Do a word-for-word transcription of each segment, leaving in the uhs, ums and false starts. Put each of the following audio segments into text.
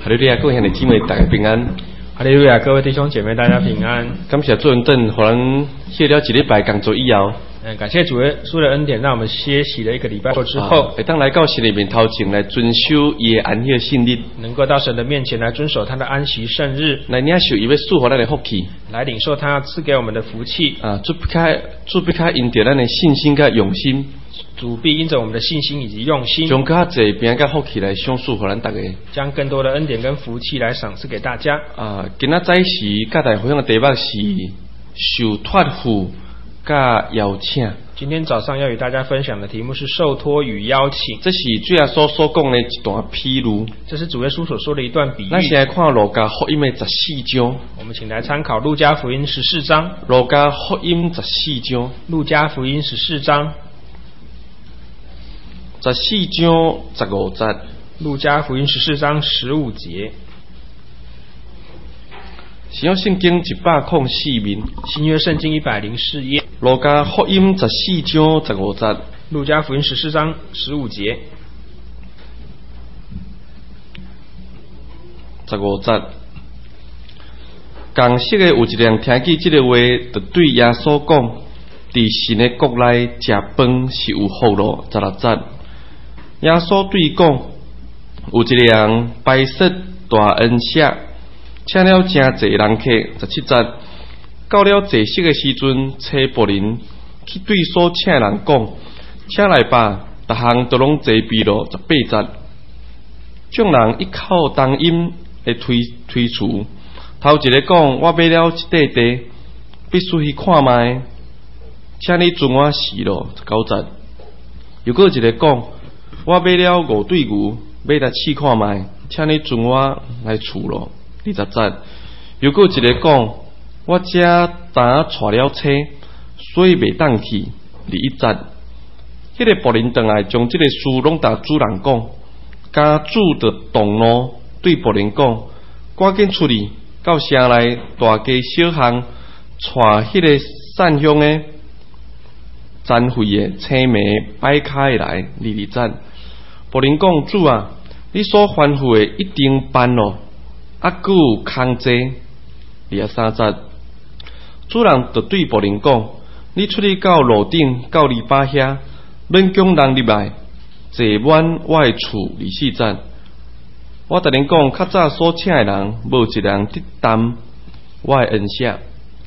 哈利路亚，各位兄弟姊妹，大家平安。 哈利路亚，各位弟兄姐妹，大家平安。 感谢主恩典，互咱歇了一礼拜工作以后， 嗯，感谢主耶稣的恩典，让我们歇息了一个礼拜之后， 会当来到神的面头前来遵守伊的安息圣日， 能够到神的面前来遵守他的安息圣日， 来领受伊要赐予咱的福气， 来领受他赐给我们的福气。 啊，主必开，主必开因着咱的信心甲用心。 主必因着我们的信心以及用心， 将较济平甲福气来赏赐互咱大家， 将更多的恩典跟福气来赏赐给大家。 啊，今仔早时甲大家分享的题目是受托付甲邀请。 今天早上要与大家分享的题目是受托与邀请。 这是主耶稣所讲的一段譬喻， 这是主耶稣所说的一段比喻。 咱现在看路加福音的十四章， 我们请来参考路加福音十四章。 路加福音十四章， 路加福音十四章。 十四章十五节， 路加福音十四章十五节。 新约圣经一百零四面， 新约圣经一百零四页。 路加福音十四章十五节， 路加福音十四章十五节。 十五节，共识的有一人听见这个话，就对耶稣讲：伫神的国内食饭是有福咯。十六节。耶稣对伊讲：有一个人摆设大恩舍，请了真侪人客。十七节，到了坐席的时阵，找别人去对所请的人讲：请来吧，逐项都拢坐备咯。十八节，众人一口同音的推推辞。头一个讲：我买了一块地，必须去看卖，请你准我死咯。十九节，又过一个讲：我买了五对牛，要来试看卖，请你准我来厝咯。二十节，又过一个讲：我遮昨娶了车，所以袂当去。二十一节，迄个仆人转来，将这个事拢甲主人讲，家主就动怒，对仆人讲：赶紧出去，到城内大街小巷，带迄个散香的、잔费的、青梅摆开来。二十二节。仆人讲：主啊，你所吩咐的一定办咯，还佫有空济。二十三节，主人就对仆人讲：你出去到路顶，到篱笆遐，免叫人入来，坐满我的厝。二十四节，我逐人讲，较早所请的人，无一人得担我的恩舍。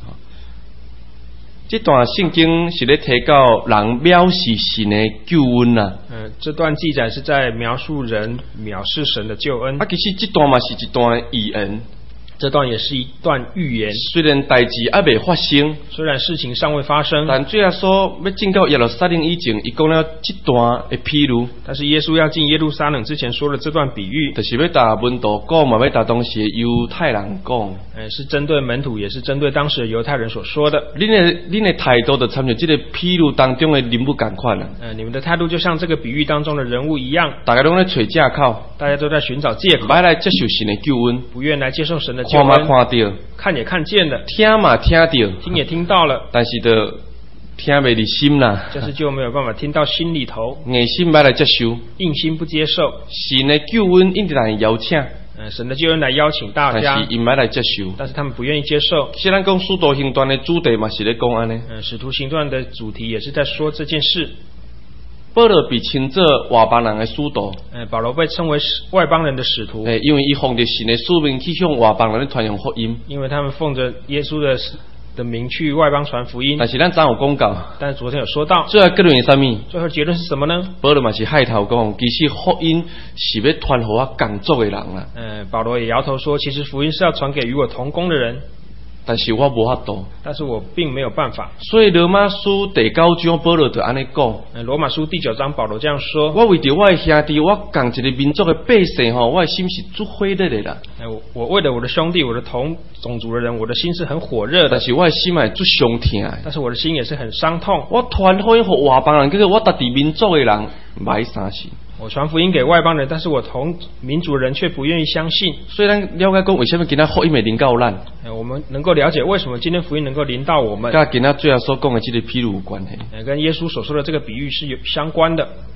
这段圣经是咧提到人藐视神的救恩啊。 嗯，这段记载是在描述人藐视神的救恩。 啊，其实这段嘛是一段预言。 这段也是一段预言。 虽然代志还未发生， 虽然事情尚未发生， 但主耶稣要进到耶路撒冷以前，伊讲了这段的譬喻。 但是耶稣要进耶路撒冷之前说了这段比喻， 就是要打门徒讲，嘛要打当时的犹太人讲。 嗯，是针对门徒，也是针对当时的犹太人所说的。 恁的恁的态度就参像这个譬喻当中的人物同款啦。 嗯，你们的态度就像这个比喻当中的人物一样， 大家都在找借口， 大家都在寻找借口， 不来接受神的救恩， 不愿来接受神的救恩。 看嘛看到， 看也看见了， 听嘛听到， 听也听到了， 但是就听袂入心啦， 但是就没有办法听到心里头， 硬心不来接受， 硬心不接受。 神的救恩一直来邀请， 嗯，神的救恩来邀请大家， 但是因不来接受， 但是他们不愿意接受。 其实咱讲使徒行传的主题嘛是咧讲安尼， 嗯，使徒行传的主题也是在说这件事。 保罗被称作外邦人的使徒， 嗯，保罗被称为外邦人的使徒， 诶，因为伊奉着神的使命去向外邦人传扬福音， 因为他们奉着耶稣的的名去外邦传福音。 但是咱早有讲到， 但是昨天有说到， 最后结论是啥物？ 最后结论是什么呢？ 保罗嘛是害头讲，其实福音是要传给我工作的人啦。 嗯，保罗也摇头说，其实福音是要传给与我同工的人。 但是我无法度， 但是我并没有办法。 所以罗马书第九章保罗就安尼讲。 罗马书第九章保罗这样说： 我为着我的兄弟，我共一个民族的百姓吼，我的心是足火热的啦。 我为了我的兄弟，我的同种族的人，我的心是很火热的。 但是我的心也足伤痛的。 但是我的心也是很伤痛。 我传福音给外邦人，结果我家己民族的人买啥事？ 我传福音给外邦人，但是我同民族人却不愿意相信。 所以咱了解讲，为什么今天福音会临到咱？ 我们能够了解为什么今天福音能够临到我们， 跟今天最后所讲的这个譬喻有关系。 跟耶稣所说的这个比喻是有相关的。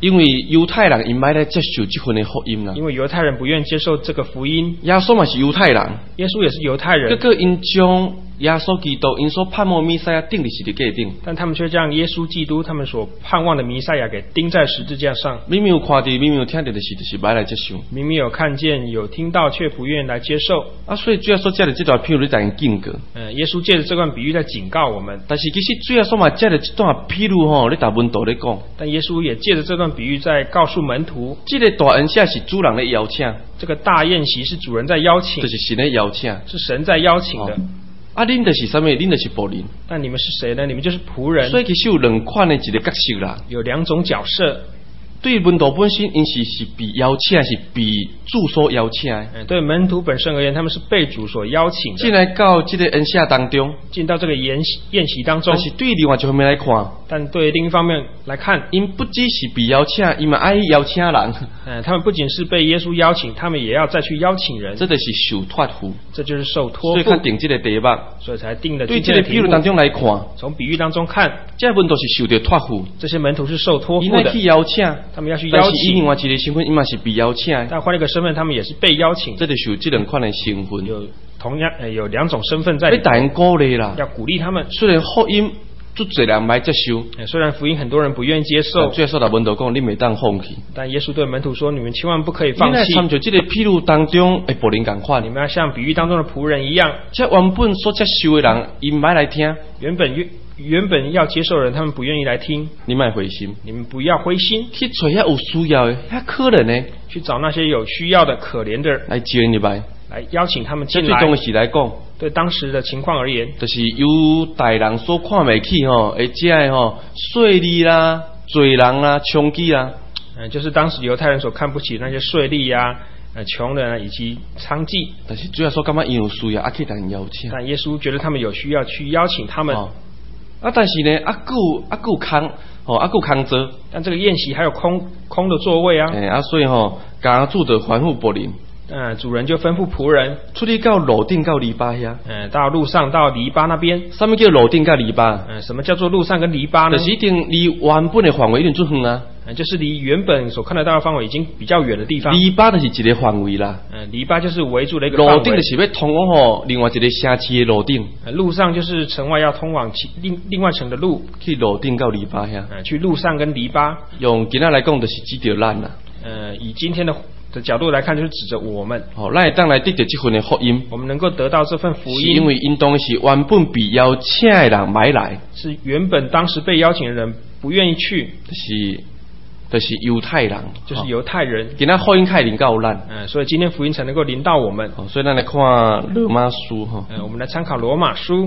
因为犹太人因歹来接受这份的福音啦。 因为犹太人不愿接受这个福音， 耶稣嘛是犹太人， 耶稣也是犹太人， 结果因将耶稣基督因所盼望弥赛亚钉伫十字架顶， 但他们却将耶稣基督他们所盼望的弥赛亚给钉在十字架上。 明明有看到，明明有听到，就是就是歹来接受。 明明有看见有听到，却不愿来接受。 啊，所以主耶稣借着这段譬如在警告。 嗯，耶稣借着这段比喻在警告我们。 但是其实主耶稣嘛借着这段譬如吼，咧大门徒咧讲。 但耶稣也借着这段比喻在告诉门徒， 这个大恩赦是主人咧邀请， 这个大宴席是主人在邀请， 就是神咧邀请， 是神在邀请的。 哦啊，恁就是什么？恁就是仆人。 那你们是谁呢？你们就是仆人。 所以其实有两款的一个角色啦， 有两种角色。 对门徒本身，因是是被邀请，是被主所邀请的。 嗯，对门徒本身而言，他们是被主所邀请的。 进来到这个恩赦当中， 进到这个宴席宴席当中。 但是对另外一方面来看， 但对另一方面来看， 因不只是被邀请，因嘛爱邀请人。 嗯，他们不仅是被耶稣邀请，他们也要再去邀请人。 这就是受托付， 这就是受托付。 所以看定这个题目， 所以才定的。 对这个比喻当中来看， 从比喻当中看， 这门徒是受到托付， 这些门徒是受托付的。 因为去邀请， 他们要去邀请。 另外一个身份，伊嘛是被邀请的。 但换一个身份，他们也是被邀请。 这就是有这两款的身份。 有同样呃有两种身份在里面。 要大人鼓励啦， 要鼓励他们。 虽然福音足侪人歹接受， 虽然福音很多人不愿意接受， 主耶稣对门徒讲，你袂当放弃。 但耶稣对门徒说，你们千万不可以放弃。 你来参照这个譬如当中的仆人同款， 你们要像比喻当中的仆人一样。 这原本所接受的人，因歹来听， 原本原原本要接受的人，他们不愿意来听。 你莫灰心， 你们不要灰心， 去找遐有需要的、遐可怜的， 去找那些有需要的、可怜的人来接入来， 来邀请他们进来。 这对当时来讲， 对当时的情况而言， 就是犹太人所看袂起吼，而且吼税吏啦、罪人啦、娼妓啦， 嗯，就是当时犹太人所看不起那些税吏呀、呃穷人啊以及娼妓。 但是主要说干嘛因有需要，啊可以人邀请。 但耶稣觉得他们有需要，去邀请他们。 哦啊，但是呢，啊，够啊够空，哦，啊够空座。 但这个宴席还有空空的座位啊。 哎、欸，啊，所以吼、哦，家主的吩咐仆人， 嗯，主人就吩咐仆人出去到路顶到篱笆遐。 嗯，到路上到篱笆那边。 什么叫路顶到篱笆？ 嗯，什么叫做路上跟篱笆呢？ 就是一定离原本的范围一定最远啊。 嗯，就是离原本所看得到的范围已经比较远的地方。 篱笆就是一个范围啦。 嗯，篱笆就是围住了一个范围。 路顶就是要通往吼另外一个城市的路顶。 嗯，路上就是城外要通往其另另外城的路。 去路顶到篱笆遐。 嗯，去路上跟篱笆。 用今仔来讲，就是指着咱啦。 呃，以今天的的角度来看，就是指着我们。 哦，咱会当来得到这份的福音。 我们能够得到这份福音， 是因为因当是原本被邀请的人买来。 是原本当时被邀请的人不愿意去。 就是就是犹太人， 就是犹太人。 今仔福音开临到咱。 嗯，所以今天福音才能够临到我们。 哦，所以咱来看罗马书哈。 嗯，我们来参考罗马书。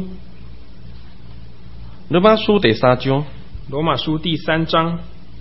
罗马书第三章。 罗马书第三章。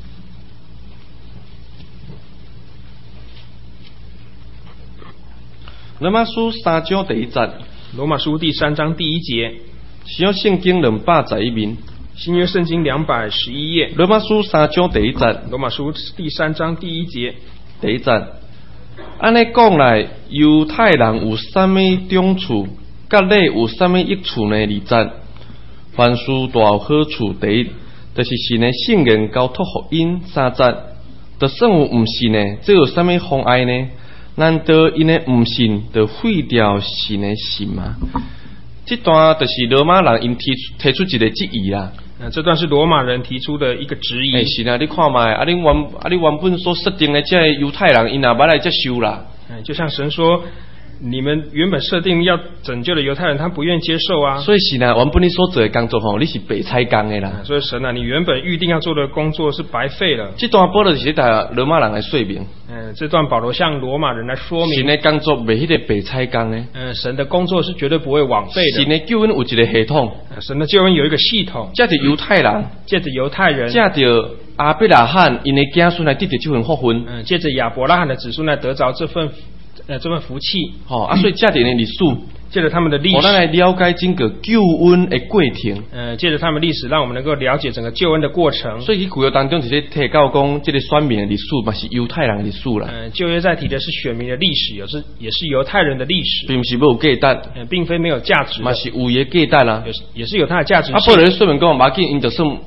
罗马书三章第一节。 罗马书第三章第一节。 新约圣经两百十一面。 新约圣经两百十一页。 罗马书三章第一节。 罗马书第三章第一节。 第一节。安尼讲来，犹太人有啥物长处，甲你有啥物益处呢？二节。凡事大有好处，第一，就是神的圣言交托福音。三节。就算有毋信呢，这有啥物妨碍呢？难道因的毋信，就废掉神的信吗？这段就是罗马人因提出提出一个质疑啦。 嗯，这段是罗马人提出的一个质疑。 哎、欸，是啊，你看嘛，啊，你原啊，你原本所设定的这犹太人，因也捌来接受啦。 嗯，就像神说，你们原本设定要拯救的犹太人，他不愿意接受啊。 所以是啊，原本你所做的工作吼，你是白菜工的啦、 嗯。所以神啊，你原本预定要做的工作是白费了。 这段保罗是在罗马人来说明。 嗯，这段保罗向罗马人来说明， 神的工作袂迄个白菜工的。 嗯，神的工作是绝对不会枉费的。 神的救恩有一个系统。 嗯、神的救恩有一个系统。 借着犹太人， 借着犹太人， 借着阿伯拉罕因的子孙来得到这份福分。 嗯，借着亚伯拉罕的子孙来得着这份呃这份福气。 好、哦、啊，所以借着的历史， 借着他们的历史， 我们来了解整个救恩的过程。 呃，借着他们历史，让我们能够了解整个救恩的过程。 所以旧约当中直接提到讲，这个选民的历史嘛是犹太人的历史啦。 嗯、呃，旧约在提的是选民的历史，也是也是犹太人的历史， 并不是没有价值， 呃，并非没有价值， 嘛是有的价值啦， 也是也是有它的价值性。 啊，保罗说明讲，马紧因就算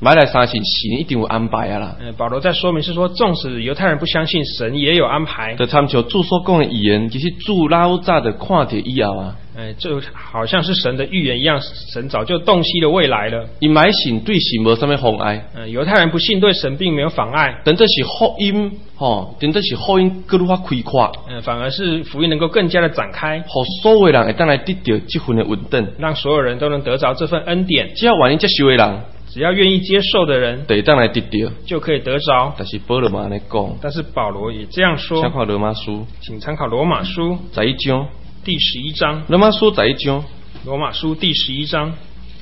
买来相信神一定有安排啊啦。 呃，保罗在说明是说，纵使犹太人不相信神，也有安排。 就参照主所讲的预言，其实主老早就看到以后啊。 哎，就好像是神的预言一样，神早就洞悉了未来了。 因买信对神无什么妨碍。 嗯，犹太人不信对神并没有妨碍。 等这是福音，吼，等这是福音更加开阔。 嗯，反而是福音能够更加的展开， 互所有人会当来得到这份的稳定， 让所有人都能得着这份恩典。 只要愿意接受的人， 只要愿意接受的人， 就会当来得到， 就可以得着。 但是保罗嘛安尼讲， 但是保罗也这样说。 参考罗马书， 请参考罗马书十一章。 第十一章， 罗马书十一章， 罗马书第十一章，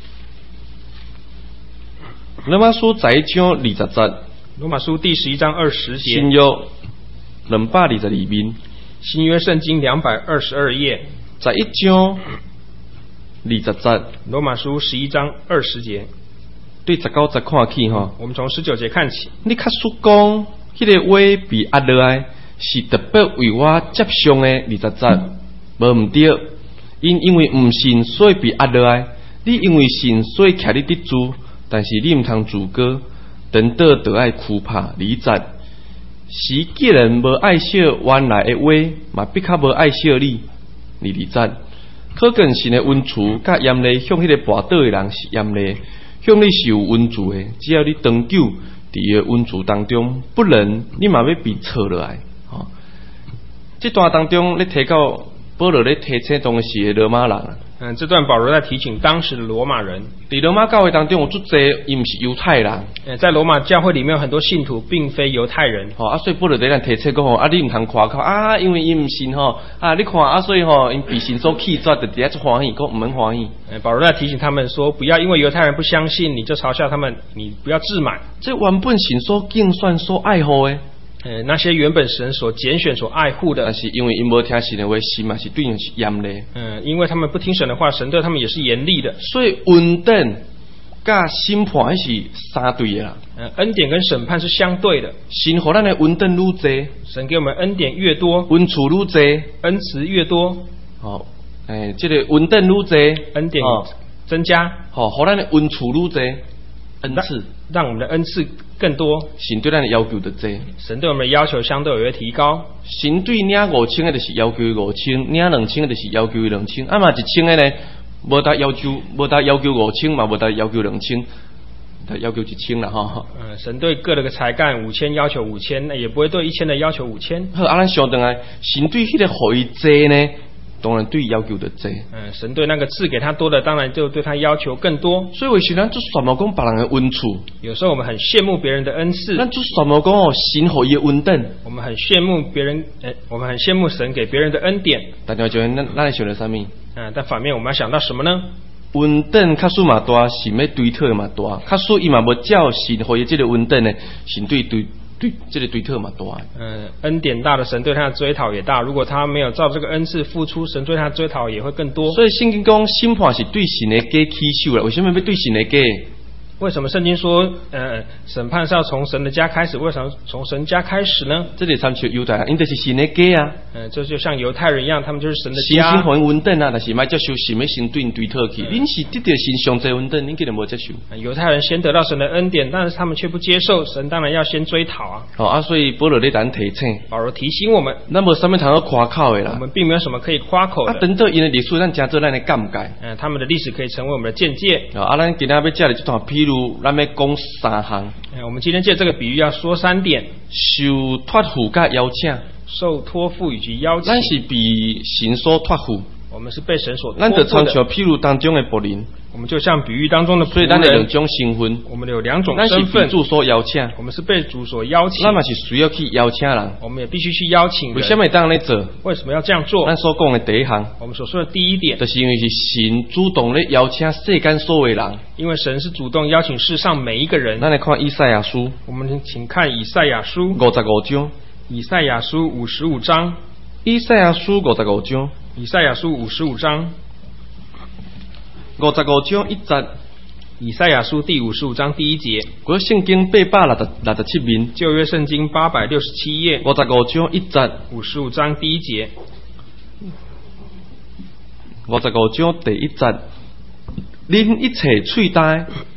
罗马书十一章二十节， 罗马书第十一章二十节， 新约两百二十二面， 新约圣经两百二十二页， 十一章二十节， 罗马书十一章二十节， 对十九节看起吼， 我们从十九节看起。 你较说讲，迄个话被压落来，是特别为我接上的二十节。无毋对，因因为毋信，所以被压落来。你因为信，所以徛你得住，但是你毋通自高，等到就爱哭怕离杂。是既然无爱惜原来的话，嘛必较无爱惜你，你离杂。可见神的温慈甲严厉，向迄个跋倒的人是严厉，向你是有温慈的。只要你长久伫伊的温慈当中，不然你嘛要被错落来。吼、哦，这段当中咧提到。保罗咧提醒当时的罗马人， 嗯，这段保罗在提醒当时的罗马人， 伫罗马教会当中有足侪，伊毋是犹太人。 呃，在罗马教会里面有很多信徒并非犹太人。 吼、哦，啊，所以保罗在咱提醒讲吼，啊，你毋通夸口啊，因为伊毋信吼，啊，你看啊，所以吼，因被神所弃绝，就伫遐做欢喜，讲毋免欢喜。 呃，保罗在提醒他们说，不要因为犹太人不相信，你就嘲笑他们，你不要自满。 这原本神所敬算、所爱护的。 呃，那些原本神所拣选、所爱护的， 但是因为因无听神的话，神嘛是对人是严厉。 嗯，因为他们不听神的话，神对他们也是严厉的。 所以恩典甲审判是相对的啦。 呃，恩典跟审判是相对的。 神给咱的恩典愈多， 神给我们恩典越多， 恩慈愈多， 恩慈越多。 哦，诶，这个恩典愈多， 恩典增加， 好、哦，给咱的恩慈愈多，恩赐让我们的恩赐更多。 神对咱的要求就多， 神对我们的要求相对有会提高。 神对领五千的就是要求五千，领两千的就是要求两千，啊嘛一千的呢，无达要求，无达要求五千嘛，无达要求两千，他要求一千啦哈。 嗯，神对各的个才干五千要求五千，那也不会对一千的要求五千。 好，啊，咱想等来，神对迄个互伊济呢？当然对要求的多， 嗯，神对那个赐给他多的，当然就对他要求更多。 所以为什么咱做什么讲别人的恩赐？ 有时候我们很羡慕别人的恩赐。 咱做什么讲哦，神互伊的恩典？ 我们很羡慕别人，诶，我们很羡慕神给别人的恩典。 大家觉得咱咱想到什么？ 嗯，但反面我们要想到什么呢？ 恩典较数嘛大，神要对讨嘛大。较数伊嘛无照神互伊这个恩典呢，神对对。对，这个对特嘛大。 嗯，恩典大的神对他的追讨也大。如果他没有照这个恩赐付出，神对他的追讨也会更多。 所以圣经讲审判是对神的家起手了。为什么要对神的家？ 为什么圣经说，呃，审判是要从神的家开始？为什么从神家开始呢？ 这里参照犹太人，因就是神的家啊。 嗯，这就像犹太人一样，他们就是神的家。 神先还恩典啊，但是莫接受神的神对因对讨去。恁、嗯、是得到神上济恩典，恁竟然无接受。 犹太人先得到神的恩典，但是他们却不接受，神当然要先追讨啊。 好、哦、啊，所以保罗咧咱提醒， 保罗提醒我们， 咱无啥物通好夸口的啦。 我们并没有什么可以夸口的。 啊，等到因的历史，咱加做咱的鉴戒。 嗯，他们的历史可以成为我们的见解。 啊，咱今仔要借的这段譬如，咱要讲三项。 嗯，我们今天借这个比喻要说三点： 受托付甲邀请。 受托付以及邀请。 咱是被神所托付。 我们是被神所托付的。咱就参像譬如当中的仆人。 我们就像比喻当中的仆人。 所以咱有两种身份。 我们有两种身份。 咱是被主所邀请。 我们是被主所邀请。 咱嘛是需要去邀请人。 我们也必须去邀请人。 为什么当咧做？ 为什么要这样做？ 咱所讲的第一项。 我们所说的第一点， 就是因为是神主动咧邀请世间所有人。 因为神是主动邀请世上每一个人。 咱来看以赛亚书。 我们请看以赛亚书五十五章。 以赛亚书五十五章。 以赛亚书五十五章。 以赛亚书五十五章。 五十五章一节。 以赛亚书第五十五章第一节。 国圣经八百六十六十七面。 旧约圣经八百六十七页。 五十五章一节。 五十五章第一节。 五十五章第一节。恁一切喙呆，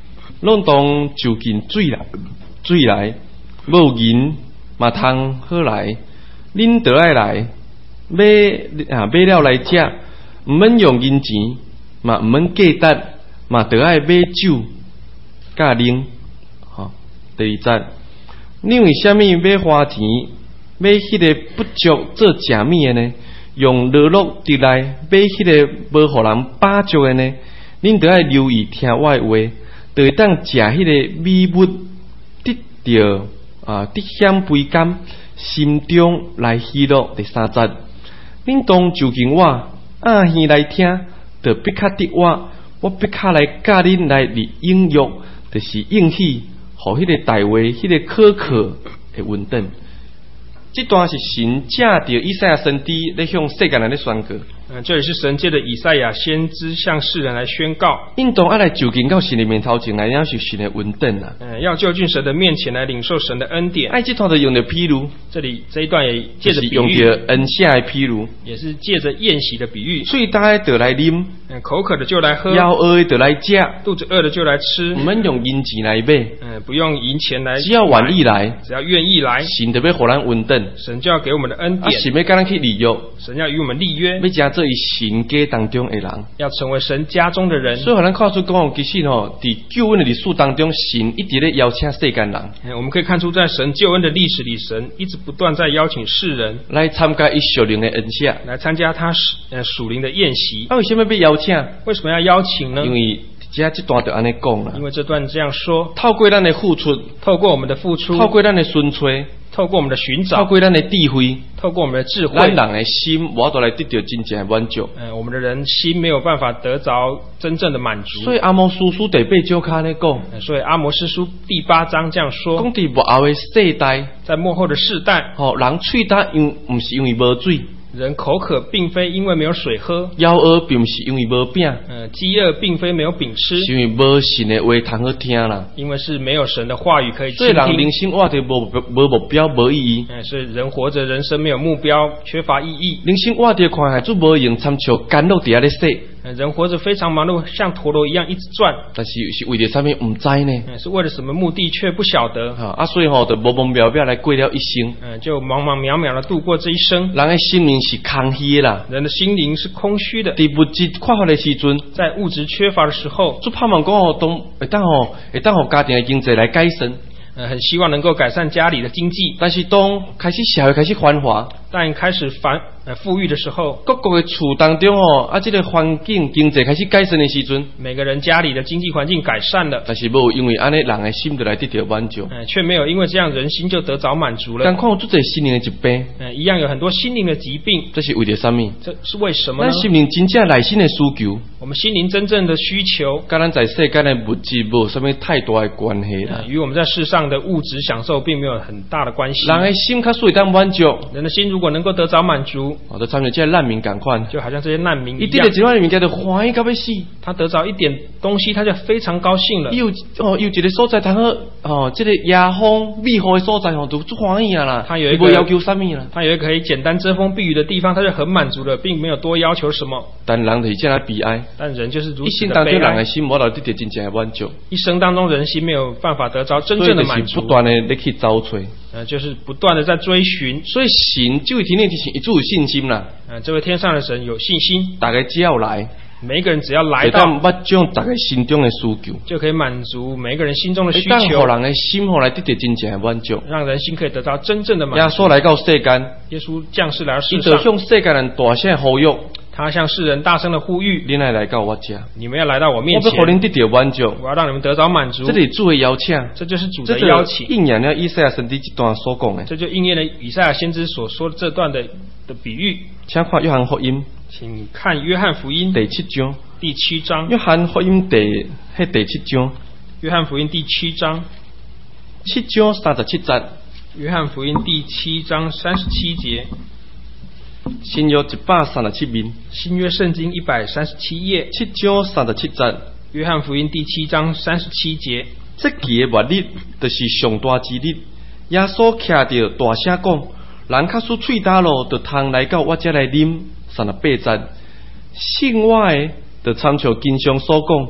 拢当就近水来，水来，无银嘛通好来，恁得爱来买啊买了来食，毋免用银钱，嘛毋免价值，嘛得爱买酒甲啉。吼，第二节，你为虾米买花田，买迄个不足做食物的呢？用落落地来买迄个无互人把足的呢？恁得爱留意听我的话，就会当食迄个美物，得着啊得享杯甘，心中来喜乐。第三节，恁当就近我，暗耳来听，就必较得我，我必较来教恁来立应约，就是应许，互迄个大话，迄个可可会稳当。这段是神借着以赛亚先知咧向世界人咧宣告。 嗯，这里是神借的以赛亚先知向世人来宣告， 应当爱来就近到神的面头前来领受神的恩典啊！ 嗯，要就近神的面前来领受神的恩典。 爱这段就用的譬如， 这里这一段也借着比喻， 用着恩下的譬如， 也是借着宴席的比喻。 嘴大的就来啉， 嗯，口渴的就来喝， 腰饿的就来食， 肚子饿的就来吃， 唔免用银钱来买， 嗯，不用银钱来， 只要愿意来， 只要愿意来， 神就要互咱恩典， 神就要给我们的恩典， 啊，神要跟咱去立约， 神要与我们立约， 要成做伊神家当中的人， 要成为神家中的人。 所以，互咱看出讲，其实吼，伫救恩的历史当中，神一直咧邀请世间人。 我们可以看出，在神救恩的历史里，神一直不断在邀请世人来参加伊属灵的恩赐， 来参加他呃属灵的宴席。 啊，为什么要邀请？ 为什么要邀请呢？ 因为这这段就安尼讲啦。 因为这段这样说， 透过咱的付出， 透过我们的付出， 透过咱的寻找， 透过我们的寻找， 透过咱的智慧， 透过我们的智慧， 咱人的心，我都来得到真正的满足。 嗯，我们的人心没有办法得着真正的满足。 所以阿摩司书第八章卡咧讲， 嗯，所以阿摩司书第八章这样说， 讲伫幕后的世代， 在末后的世代， 吼、哦，人喙焦因毋是因为无水。 人口渴并非因为没有水喝， 腰饿并不是因为无饼， 呃，饥饿并非没有饼吃， 是因为无神的话通好听啦。 因为是没有神的话语可以倾所以听。 人人生活着无无目标无意义。 嗯，所以人活着人生没有目标，缺乏意义。 人生活着看起来做无用，参像甘露伫遐咧洗。 人活着非常忙碌，像陀螺一样一直转， 但是是为着啥物唔知呢？ 嗯，是为了什么目的却不晓得。 哈啊，所以吼、哦，就无无渺渺来过了一生。 嗯，就茫茫渺渺的度过这一生。 人的心灵是空虚的啦， 人的心灵是空虚的。 伫物质缺乏的时阵， 在物质缺乏的时候， 就盼望讲吼，当会当吼，会当互家庭的经济来改善。 呃，很希望能够改善家里的经济。 但是当开始社会开始繁华， 但开始繁呃富裕的时候， 各个的厝当中哦，啊，这个环境经济开始改善的时阵， 每个人家里的经济环境改善了， 但是无因为安尼人的心就来得到满足， 呃，却没有因为这样人心就得着满足了。 但看有做者心灵的疾病， 呃，一样有很多心灵的疾病， 这是为着什么？ 这是为什么呢？ 咱心灵真正内心的需求， 我们心灵真正的需求， 跟咱在世间的物质无什么太大的关系啦。 呃，与我们在世上的物质享受并没有很大的关系。 人的心较属于当满足， 人的心如果能够得着满足， 哦，就参像这难民共款， 就好像这些难民一一样， 点一款物件就欢喜到要死。 他得着一点东西，他就非常高兴了。 有哦，有一个所在通好哦，这个野风庇护的所在哦，都足欢喜啊啦。 他有一个无要求啥物啦， 他有一个可以简单遮风避雨的地方，他就很满足了，并没有多要求什么。 但人就是这样悲哀， 但人就是如一此的悲生当中人的哀。 心无得得到真正的满足， 一生当中人心没有办法得着真所以正的满足就是不，断的咧去找找。 呃，就是不断的在追寻。 所以神这位天天就是就有信心啦， 呃，这位天上的神有信心， 大家只要来， 每一个人只要来会当到， 满足大家心中的需求， 就可以满足每一个人心中的需会当互求， 人的心互来得到真正的满足。 让人心可以得到真正的耶满足。 稣来到世间， 耶稣降世来到世伊就上， 向世间人大声呼吁， 他向世人大声的呼吁： 恁来来到我家， 你们要来到我我面前， 要互恁得到满足。 我要让你们得着满足。 这里主的邀请， 这就是主这的邀请， 应验了以赛亚先知这段所讲的。 这就应验了以赛亚先知所说的这段的的比喻。 请看约翰福音请看约翰福音第七章， 第七章， 约翰福音第迄第七章， 约翰福音第七章， 七章三十七节， 约翰福音第七章三十七节， 新约一百三十七面， 新约圣经一百三十七页， 七章三十七节。 约翰福音第七章三十七节。 这期的末日，就是上大之日。耶稣徛着大声讲：人较输喙焦咯，就通来到我这来啉。三十八节，信我的，就参像经上所讲：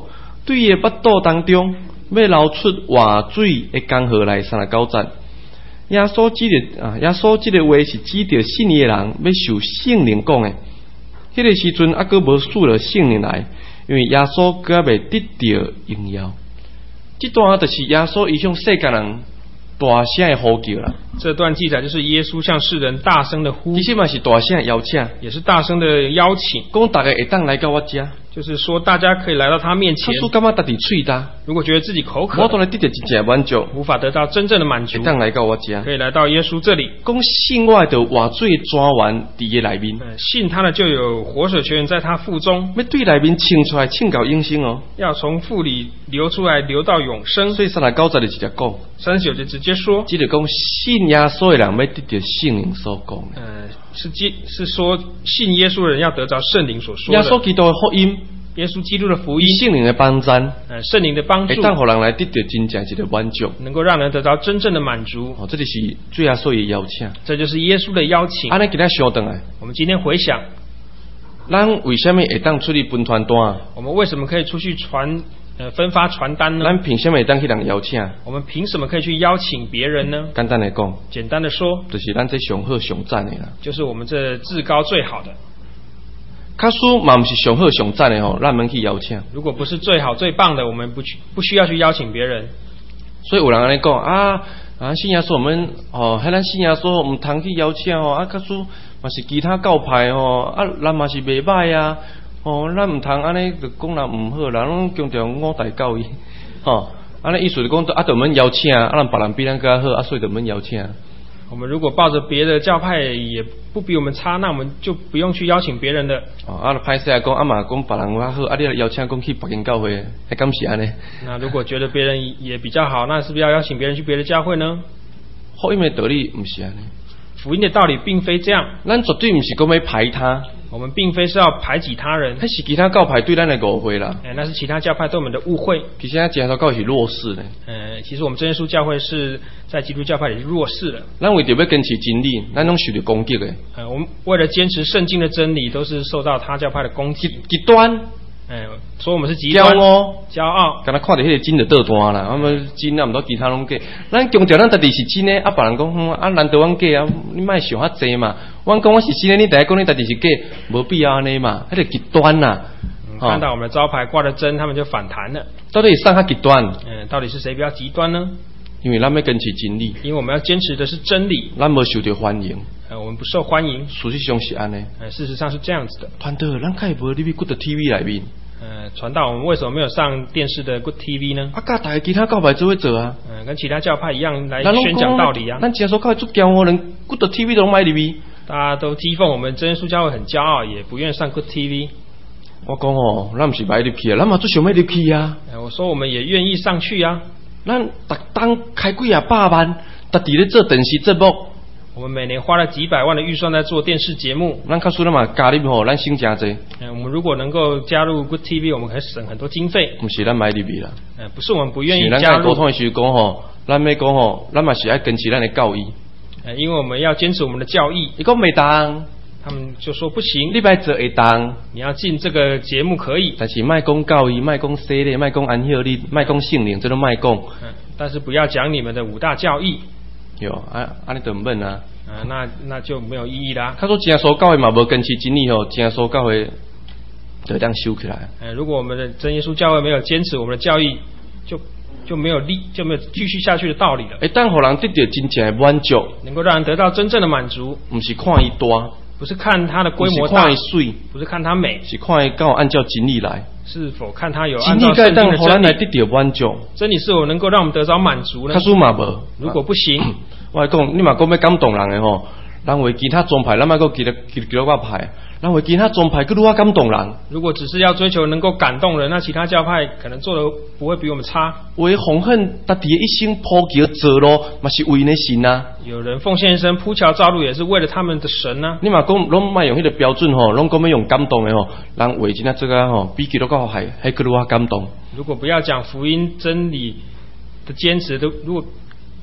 对伊的腹肚当中要流出活水的江河来，三十九节。耶稣即个啊，耶稣即个话是指着信伊的人要受圣灵讲的。迄、那个时阵，还佫无赐了圣灵来，因为耶稣佫未得到荣耀。这段就是耶稣伊向世界人大声的呼叫啦。 这段记载就是耶稣向世人大声的呼， 其实嘛是大声的邀请， 也是大声的邀请， 讲大家会当来到我家。 就是说大家可以来到他面前。 耶稣感觉家己喙焦， 如果觉得自己口渴， 我都来得到真正满足， 无法得到真正的满足， 会当来到我家， 可以来到耶稣这里。 讲信我的活水泉源伫伊内面， 信他的就有活水泉源在他腹中， 要对内面清出来，清到永生哦， 要从腹里流出来，流到永生。 所以三十九节就直接讲， 三十九节直接说， 即个讲信耶稣的人要得到圣灵所讲的， 呃，是基是说信耶稣的人要得着圣灵所说的。 耶稣基督的福音。 耶稣基督的福音， 圣灵的帮助， 呃，圣灵的帮助， 会当互人来得到真正一个满足， 能够让人得到真正的满足。 哦，这就是最耶稣的邀请， 这就是耶稣的邀请。 安尼今日想回来， 我们今天回想， 咱为什么会当出去分传单？ 我们为什么可以出去传呃分发传单呢？ 咱凭什么会当去人邀请？ 我们凭什么可以去邀请别人呢？ 简单来讲， 简单的说， 就是咱这上好上赞的啦， 就是我们这至高最好的。 假使嘛不是上好上赞的吼，咱们去邀请。 如果不是最好最棒的，我们不去不需要去邀请别人。 所以有人安尼讲啊啊，信耶稣我们哦，迄咱信耶稣唔通去邀请哦，啊，假使嘛是其他教派哦，啊，咱嘛是袂歹啊，哦，咱唔通安尼就讲人唔好，人拢强调五大教义，吼，安尼意思就讲啊，就免邀请啊，咱别人比咱更好，啊，所以就免邀请。 我们如果抱着别的教派也不比我们差，那我们就不用去邀请别人的。 哦，啊，歹势啊，讲啊嘛，讲别人较好，啊，你邀请讲去别间教会，还敢是安尼？ 那如果觉得别人也比较好，那是不是要邀请别人去别的教会呢？ 福音的道理不是安尼， 福音的道理并非这样。 咱绝对不是讲要排他， 我们并非是要排挤他人， 那是其他教派对咱的误会啦。 哎，那是其他教派对我们的误会。 其实咱基督教会是弱势的。 呃，其实我们真耶稣教会是在基督教派里是弱势的。 咱为着要坚持真理，咱拢受到攻击的。 呃，我们为了坚持圣经的真理，都是受到他教派的攻击。 极端。 哎，说我们是极端、 骄傲、 骄傲， 敢若看到迄个真就倒单啦，啊，么真啊，毋多其他拢假。咱强调咱家己是真诶，啊，别人讲，嗯、啊，难得阮假啊，你莫想遐济嘛。阮讲我是真诶，你第一讲你家己是假，无必要安尼嘛，迄个极端啦。 嗯哦、看到我们的招牌挂着真，他们就反弹了。 到底上较极端？ 嗯，到底是谁比较极端呢？ 因为咱要坚持真理， 因为我们要坚持的是真理， 咱无受到欢迎。 呃，我们不受欢迎。 事实上是安尼。 呃，事实上是这样子的。 团队，咱开无入去 Good T V 内面。 呃，传道，我们为什么没有上电视的 Good T V 呢？ 啊，甲大家其他教派做伙做啊。 嗯、呃，跟其他教派一样来宣讲道理啊。 咱接说教会做骄傲人 ，Good T V 都买入去。 大家都讥讽我们真耶稣教会很骄傲，也不愿上 Good T V。 我讲哦，咱唔是买入去啊，咱嘛最想买入去啊。 呃，我说我们也愿意上去啊。 咱特登开几啊百万，特地咧做电视节目。 我们每年花了几百万的预算在做电视节目。 咱较输咱嘛加入吼，咱省诚济。 嗯，我们如果能够加入 Good T V， 我们可以省很多经费。 不是咱买入去啦。 嗯，不是我们不愿意加入。 是咱沟通的时候讲吼，咱要讲吼，咱嘛是爱坚持咱的教义。 嗯，因为我们要坚持我们的教义。 伊讲袂当， 他们就说不行。 你摆做会当， 你要进这个节目可以， 但是卖讲教义，卖讲洗礼，卖讲安息日，卖讲圣灵，这都卖讲。 嗯，但是不要讲你们的五大教义。 有啊，安尼就唔问啊。 啊，那那就没有意义啦。 他说真所教会嘛无坚持真理吼，真所教会就这样修起来。 呃，如果我们的真耶稣教会没有坚持我们的教义，就就没有力，就没有继续下去的道理了。 会当互人得到真正的满足， 能够让人得到真正的满足， 不是看伊大， 不是看它的规模大， 不是看伊水， 不是看它美， 是看伊敢有按照真理来。 是否看它有按照圣经的真理该当互咱来得到满足， 真理是否能够让我们得着满足呢？ 他说嘛无， 如果不行。 我来讲，你嘛讲要感动人的吼，人为其他宗派，咱莫讲其他其他教派，人为其他宗派，佮愈啊感动人。 如果只是要追求能够感动人，那其他教派可能做的不会比我们差。 为奉献家己的一生铺桥造路，嘛是为呢神啊。 有人奉献一生铺桥造路，也是为了他们的神啊。 你嘛讲，拢莫用迄个标准吼，拢讲要用感动的吼，人为真啊这个吼，比基督教还还佮愈啊感动。 如果不要讲福音真理的坚持，都如果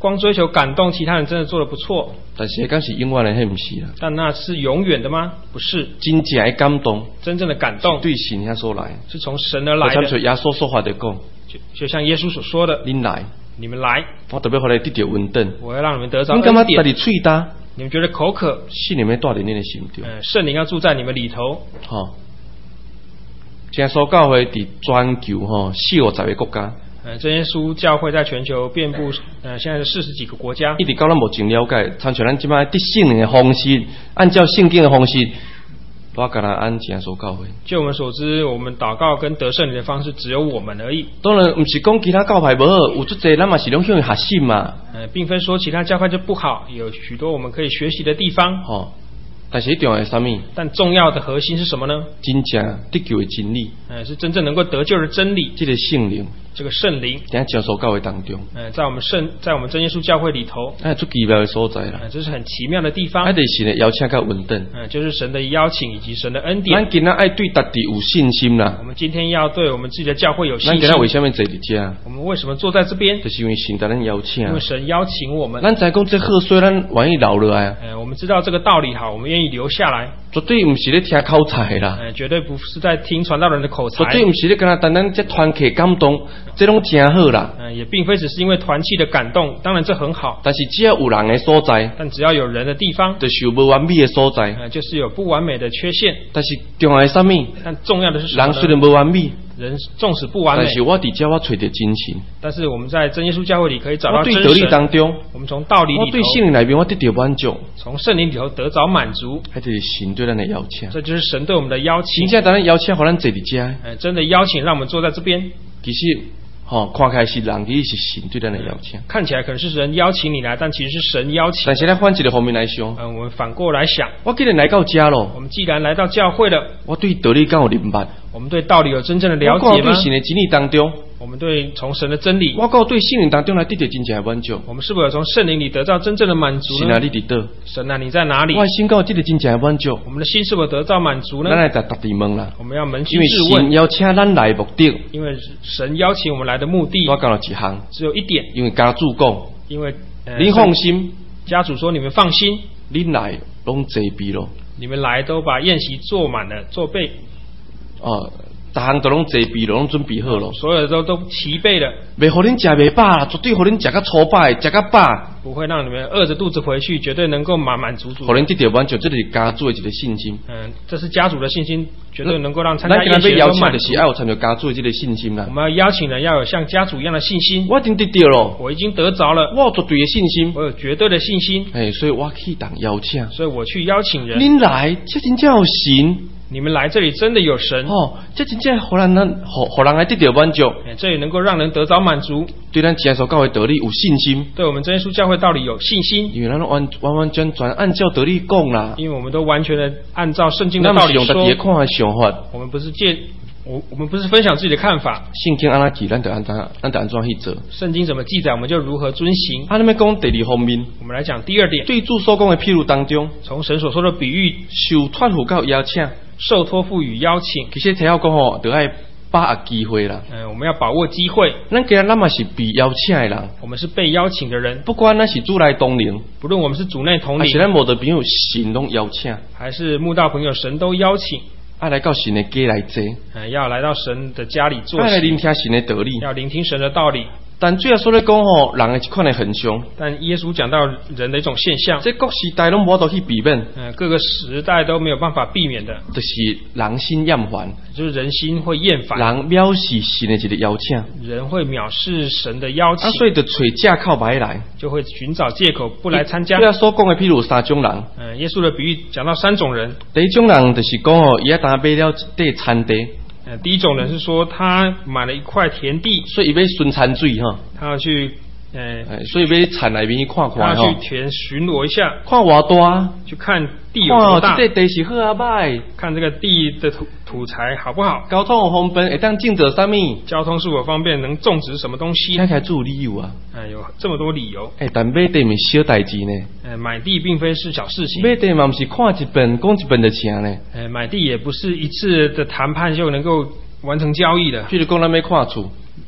光追求感动其他人真的做得不错， 但是敢是永远的，迄不是啦。 但那是永远的吗？不是， 真正的感动， 真正的感动对神遐所来， 是从神而来的。 就耶稣所话的讲， 就就像耶稣所说的， 恁来， 你们来， 我特别互你得到恩典， 我要让你们得着恩典。你感觉典？ 家己喙焦？ 你们觉得口渴？ 圣灵要住在恁的心中， 呃，圣灵要住在你们里头。 吼、哦，耶稣教会伫全球吼四五十个国家。 呃，真耶稣教会在全球遍布，呃，现在是四十几个国家。 一直到咱目前了解，参像咱即摆得圣灵的方式，按照圣经的方式，我敢若按真耶稣教会。 就我们所知，我们祷告跟得圣灵的方式只有我们而已。 当然，唔是讲其他教派无好，有足济咱嘛是拢向伊学习嘛。 呃，并非说其他教会就不好，有许多我们可以学习的地方。 吼、哦，但是重要是啥物？ 但重要的核心是什么呢？ 真正得救的真理， 呃，是真正能够得救的真理。 这个圣灵， 这个圣灵， 在耶稣教会当中， 呃，在我们圣，在我们真耶稣教会里头， 哎，最奇妙的所在啦。 呃，这是很奇妙的地方。 哎，就是呢，邀请甲稳定。 嗯、呃，就是神的邀请以及神的恩典。 咱今仔爱对家己有信心啦。 我们今天要对我们自己的教会有信心。 咱今仔为什么坐伫遮？ 我们为什么坐在这边？ 就是因为神甲咱邀请。 因为神邀请我们。 咱知讲这好，所以咱愿意留落来啊。 呃，我们知道这个道理好，我们愿意留下来。 绝对唔是咧听口才啦。 呃，绝对不是在听传道人的口才。 绝对唔是咧跟他单单这团契感动，这拢真好啦。 嗯、呃，也并非只是因为团契的感动，当然这很好。 但是只要有人的所在， 但只要有人的地方， 就是有不完美的所在。 呃，就是有不完美的缺陷。 但是重要的是啥物？ 但重要的是什么呢？ 人虽然不完美， 人纵使不完美， 但是我伫遮我找到真神。 但是我们在真耶稣教会里可以找到真神。 我对道理当中， 我们从道理里头， 我对圣灵内面我得到满足， 从圣灵里头得着满足。 还就是神对咱的邀请。 这就是神对我们的邀请。 真正当咱邀请，互咱坐伫遮。 呃，真的邀请让我们坐在这边。 其实，吼、哦，看起来是人，其实是神对咱的邀请。 看起来可能是人邀请你来，但其实是神邀请。 但是咱换一个方面来想， 嗯、呃，我们反过来想， 我既然来到遮咯， 我们既然来到教会了， 我对道理敢有明白？ 我们对道理有真正的了解吗？ 我对神的真理当中， 我们对从神的真理， 我讲对圣灵当中来得到真正的满足。 我们是否有从圣灵里得到真正的满足呢？ 神啊，你伫倒？ 神啊，你在哪里？ 我心够得到真正的满足。 我们的心是否得到满足呢？ 咱来答答地问啦。 我们要扪心因为自问。 神邀请咱来目的， 因为神邀请我们来的目的， 我讲了一项， 只有一点。 因为家主讲， 因为、呃、 你放心， 家主说你们放心， 恁来拢齐备咯。 你们来都把宴席坐满了，坐备。 哦。逐项都拢齐备咯，拢准备好咯， 所有的都都齐备了， 袂互恁食袂饱，绝对互恁食甲粗饱，食甲饱， 不会让你们饿着肚子回去，绝对能够满满足足。 互恁得到满足，这就是家主的一个信心。 嗯，这是家主的信心，绝对能够让参加宴席的人都满足。 就是要有参照家主的这个信心啦。 我们要邀请人要有像家主一样的信心。 我已经得到咯， 我已经得着了， 我有绝对的信心， 我有绝对的信心。 哎，所以我去当邀请， 所以我去邀请人。 恁来，这真正有神。 你们来这里真的有神哦，这真正互人咱互互人来得到满足， 哎，这里能够让人得着满足， 对咱耶稣教会道理有信心， 对我们真耶稣教会道理有信心， 因为咱完完完全全按照道理讲啦， 因为我们都完全的按照圣经的道理说， 咱是用自己看的想法， 我们不是借我我们不是分享自己的看法， 圣经安怎记，咱就按怎咱就按怎去做， 圣经怎么记载，我们就如何遵行。 啊，那么讲第二方面， 我们来讲第二点， 对主所讲的譬如当中， 从神所说的比喻， 受托付到邀请。 受托付与邀请， 其实听我讲吼，就爱把握机会啦。 嗯，我们要把握机会。 咱既然咱嘛是被邀请的人， 我们是被邀请的人， 不管咱是主内同灵， 不论我们是主内同灵， 还是咱无的朋友神拢邀请， 还是慕道朋友神都邀请， 爱来到神的家来坐， 嗯，要来到神的家里坐席， 爱来聆听神的道理， 要聆听神的道理。 但主要说咧讲吼，人的一款的现象。 但耶稣讲到人的一种现象， 这各时代拢无法度去避免。 嗯，各个时代都没有办法避免的， 就是人心厌烦， 就是人心会厌烦， 人藐视神的一个邀请， 人会藐视神的邀请， 啊，所以就找借口不来， 就会寻找借口不来参加。 主要所讲的，譬如三种人。 嗯，耶稣的比喻讲到三种人。 第一种人就是讲哦，伊啊当买了一块田地。 呃，第一种人是说他买了一块田地， 所以伊要顺产水哈， 他要去，呃， 所以要田内面去看看他要去田巡逻一下， 看偌大， 去看地有多大， 看这个地是好啊歹， 看这个地的土土材好不好， 交通有方便，会当种植啥物， 交通是否方便，能种植什么东西， 听起来就有理由啊， 哎、呃，有这么多理由， 哎、欸，但买地咪小代志呢， 呃，买地并非是小事情， 买地嘛不是看一本讲一本的钱呢， 呃，买地也不是一次的谈判就能够完成交易的。 譬如讲咱要看厝，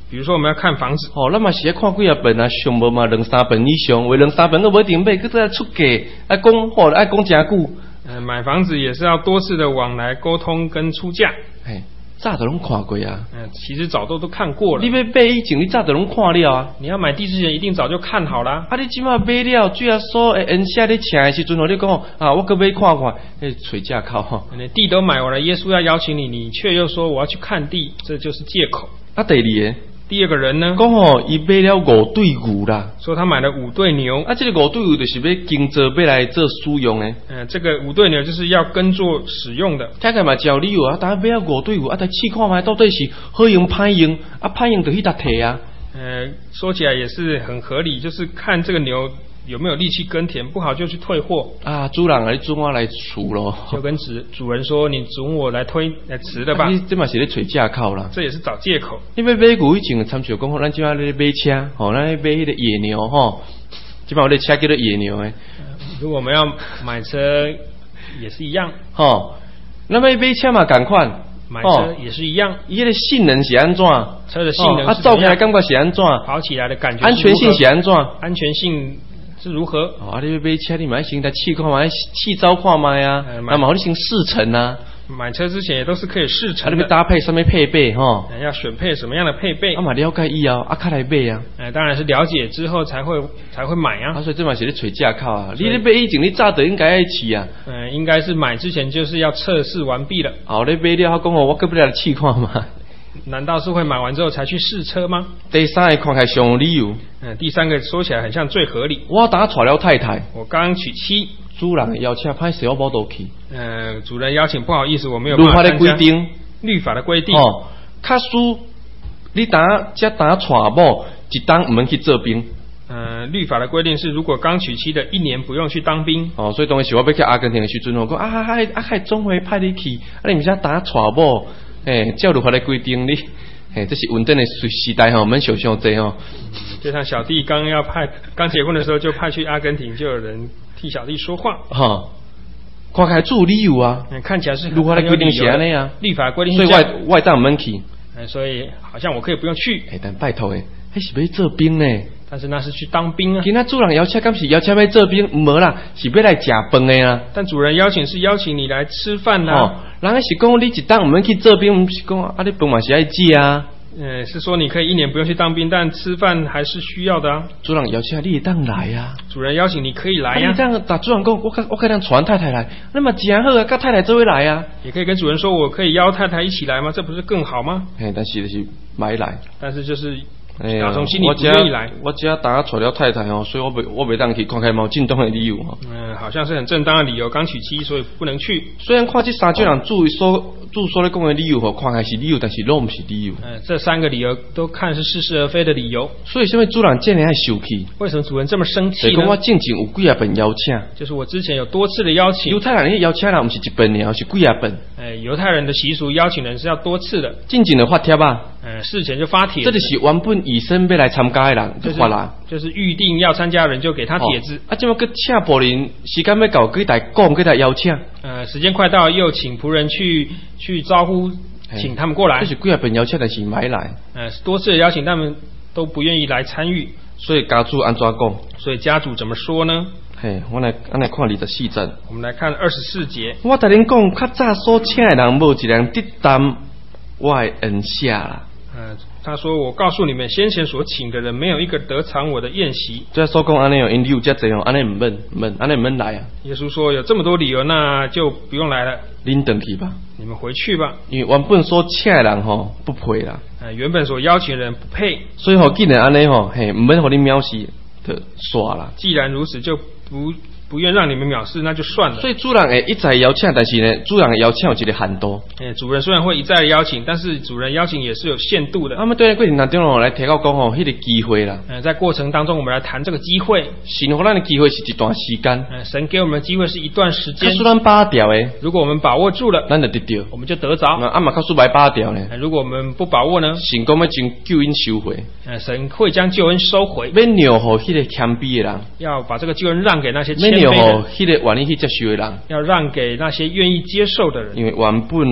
比如说我们要看房子， 哦，咱嘛是要看几啊本啊，上无嘛两三本以上，为两三本个无一定买，佮再出价，啊讲吼，爱讲真久。 呃，买房子也是要多次的往来沟通跟出价。 嘿，早就拢看过啊。 嗯、呃，其实早都都看过了。 你要买以前，你早就拢看了啊。 你要买地之前，一定早就看好了。 啊，你即马买了，最后所诶，恩下你请的时阵，你讲啊，我搁买看看，诶，找借口吼。 你地都买完了，耶稣要邀请你，你却又说我要去看地，这就是借口。 啊，第二个。 第二个人呢？ 讲吼，伊买了五对牛啦， 说他买了五对牛。 啊，这个五对牛就是要经做要来做使用的。 嗯、呃，这个五对牛就是要耕作使用的。 大概嘛照理由啊，大家买了五对牛啊，再试看卖到底是好用歹用，啊歹用就去搭摕啊。 呃，说起来也是很合理，就是看这个牛有没有力气耕田，不好就去退货。 啊，主人啊，你准我来除咯。 就跟主主人说，你准我来推来辞的吧。 啊、你这嘛是咧找借口啦。 这也是找借口。 你要买牛以前参照讲吼，咱即摆咧买车，吼，咱咧买迄个野牛吼，即摆我咧车叫做野牛诶、 呃。如果我们要买车，也是一样。 吼，那么买车嘛同款。 买车也是一样， 伊迄个性能是安怎？ 车的性能是啊，走起来感觉是安怎？ 跑起来的感觉， 安全性是安怎？ 安全性是如何？ 哦，啊，你要买车，你买先来试看卖，试走看卖啊，那么好你先试乘啊。 买车之前也都是可以试乘的。 啊，你要搭配什么配备哈？ 要选配什么样的配备？ 啊嘛了解以后，啊开来买啊。 哎，当然是了解之后才会才会买啊。 啊，所以这嘛是咧找借口啊。你咧买以前，你早就应该爱试啊。 嗯，应该是买之前就是要测试完毕了。 哦，你买了，他讲哦，我搁不来试看嘛。 难道是会买完之后才去试车吗？ 第三个看起来上有理由。 嗯，第三个说起来很像最合理。 我打娶了太太， 我刚娶妻。 主人邀请歹势我无倒去。 呃，主人邀请不好意思，我没有办法参加。 律法的规定， 律法的规定。 哦，假使你打只打娶某，一当唔免去做兵。 呃，律法的规定是，如果刚娶妻的一年不用去当兵。 哦，所以当时我要去阿根廷的时阵，我讲啊啊啊啊，还总会派你去，啊你唔使打娶某，诶，照律法的规定你，诶，这是稳定的时代吼，免想象多吼。 就像小弟刚要派刚结婚的时候就派去阿根廷，就有人替小弟说话。 哈、哦，看起来有理由啊， 嗯，看起来是律法的规定是安尼啊， 律法规定所以外外当唔免去。 哎，所以好像我可以不用去。 哎，但拜托诶，迄是要做兵呢。 但是那是去当兵啊。 今仔主人邀请，敢是邀請要做兵？无啦，是要来食飯的啦。 但主人邀請是邀請你來吃飯啦、啊。 哦，人是講你一當唔免去做兵，唔是講啊，你飯嘛是愛食啊。 呃，是說你可以一年不用去當兵，但吃飯還是需要的啊。 主人邀請你當來啊。主人邀請你可以來呀、啊。 啊、你這樣打主人講，我我可以讓傳太太來，那麼真好啊，跟太太做位來啊。 也可以跟主人說，我可以邀太太一起來嗎？這不是更好嗎？ 哎，但是就是買來。但是就是。 哎、打從心裡不願意來， 我只打娶了太太哦，所以我袂我袂當去看開冇正當的理由哈。 嗯，好像是很正當的理由，剛娶妻所以不能去。 雖然看這三種人注所注所咧講的理由吼，看起來是理由，但是都唔是理由。 嗯，這三個理由都看是似是而非的理由。 所以，什麼主人這樣愛生氣？ 為什麼主人這麼生氣呢？ 講我之前有幾啊本邀請， 就是我之前有多次的邀請。 猶太人的邀請人唔是一本了，是幾啊本。 哎，猶太人的習俗邀請人是要多次的。 進前就發帖啊。 嗯，事前就發帖。 這就是原本以身要來參加的人就發啦。 就是預定要參加的人就給他帖子。哦、 啊，這麼個請僕人時間要到，佢來講，佢來邀請。 呃，時間快到，又請僕人去去招呼，請他們過來。 這是幾啊本邀請，但是買來。 呃，多次的邀請，他們都不願意來參與。 所以家主安怎講？ 所以家主怎麼說呢？ 嘿，我來我來看二十四節。 我們來看二十四節。 我同恁講，較早所請的人，無一人得擔我的恩賜啦。 呃，他說：“我告訴你們，先前所請的人，沒有一個得嘗我的宴席。” 這所講安尼哦，因理由遮濟哦，安尼唔免唔免，安尼唔免來啊。 耶穌說：“有這麼多理由，那就不用來了。” 恁回去吧， 你們回去吧。 因為原本所請的人吼不配啦。 呃，原本所邀請的人不配。 所以吼，既然安尼吼，嘿，唔免互你藐視，就煞啦。 既然如此，就不。不願讓你們藐視，那就算了。 所以主人會一再邀請，但是呢，主人的邀請有一個限度。 誒，主人雖然會一再邀請，但是主人邀請也是有限度的。 那麼對咧過程當中哦，來提到講吼，迄個機會啦。 嗯，在過程當中，我們來談這個機會。 神給咱的機會是一段時間。 嗯，神給我們的機會是一段時間。 假使咱把握掉誒， 如果我們把握住了， 咱就得到， 我們就得着。 啊嘛，假使歹把握掉呢？ 如果我們不把握呢？ 神講要將救恩收回。 嗯，神會將救恩收回。 要讓予迄個謙卑的人， 要把這個救恩讓給那些謙卑的人。 要讓予迄個願意去接受的人， 要讓給那些願意接受的人。 因為原本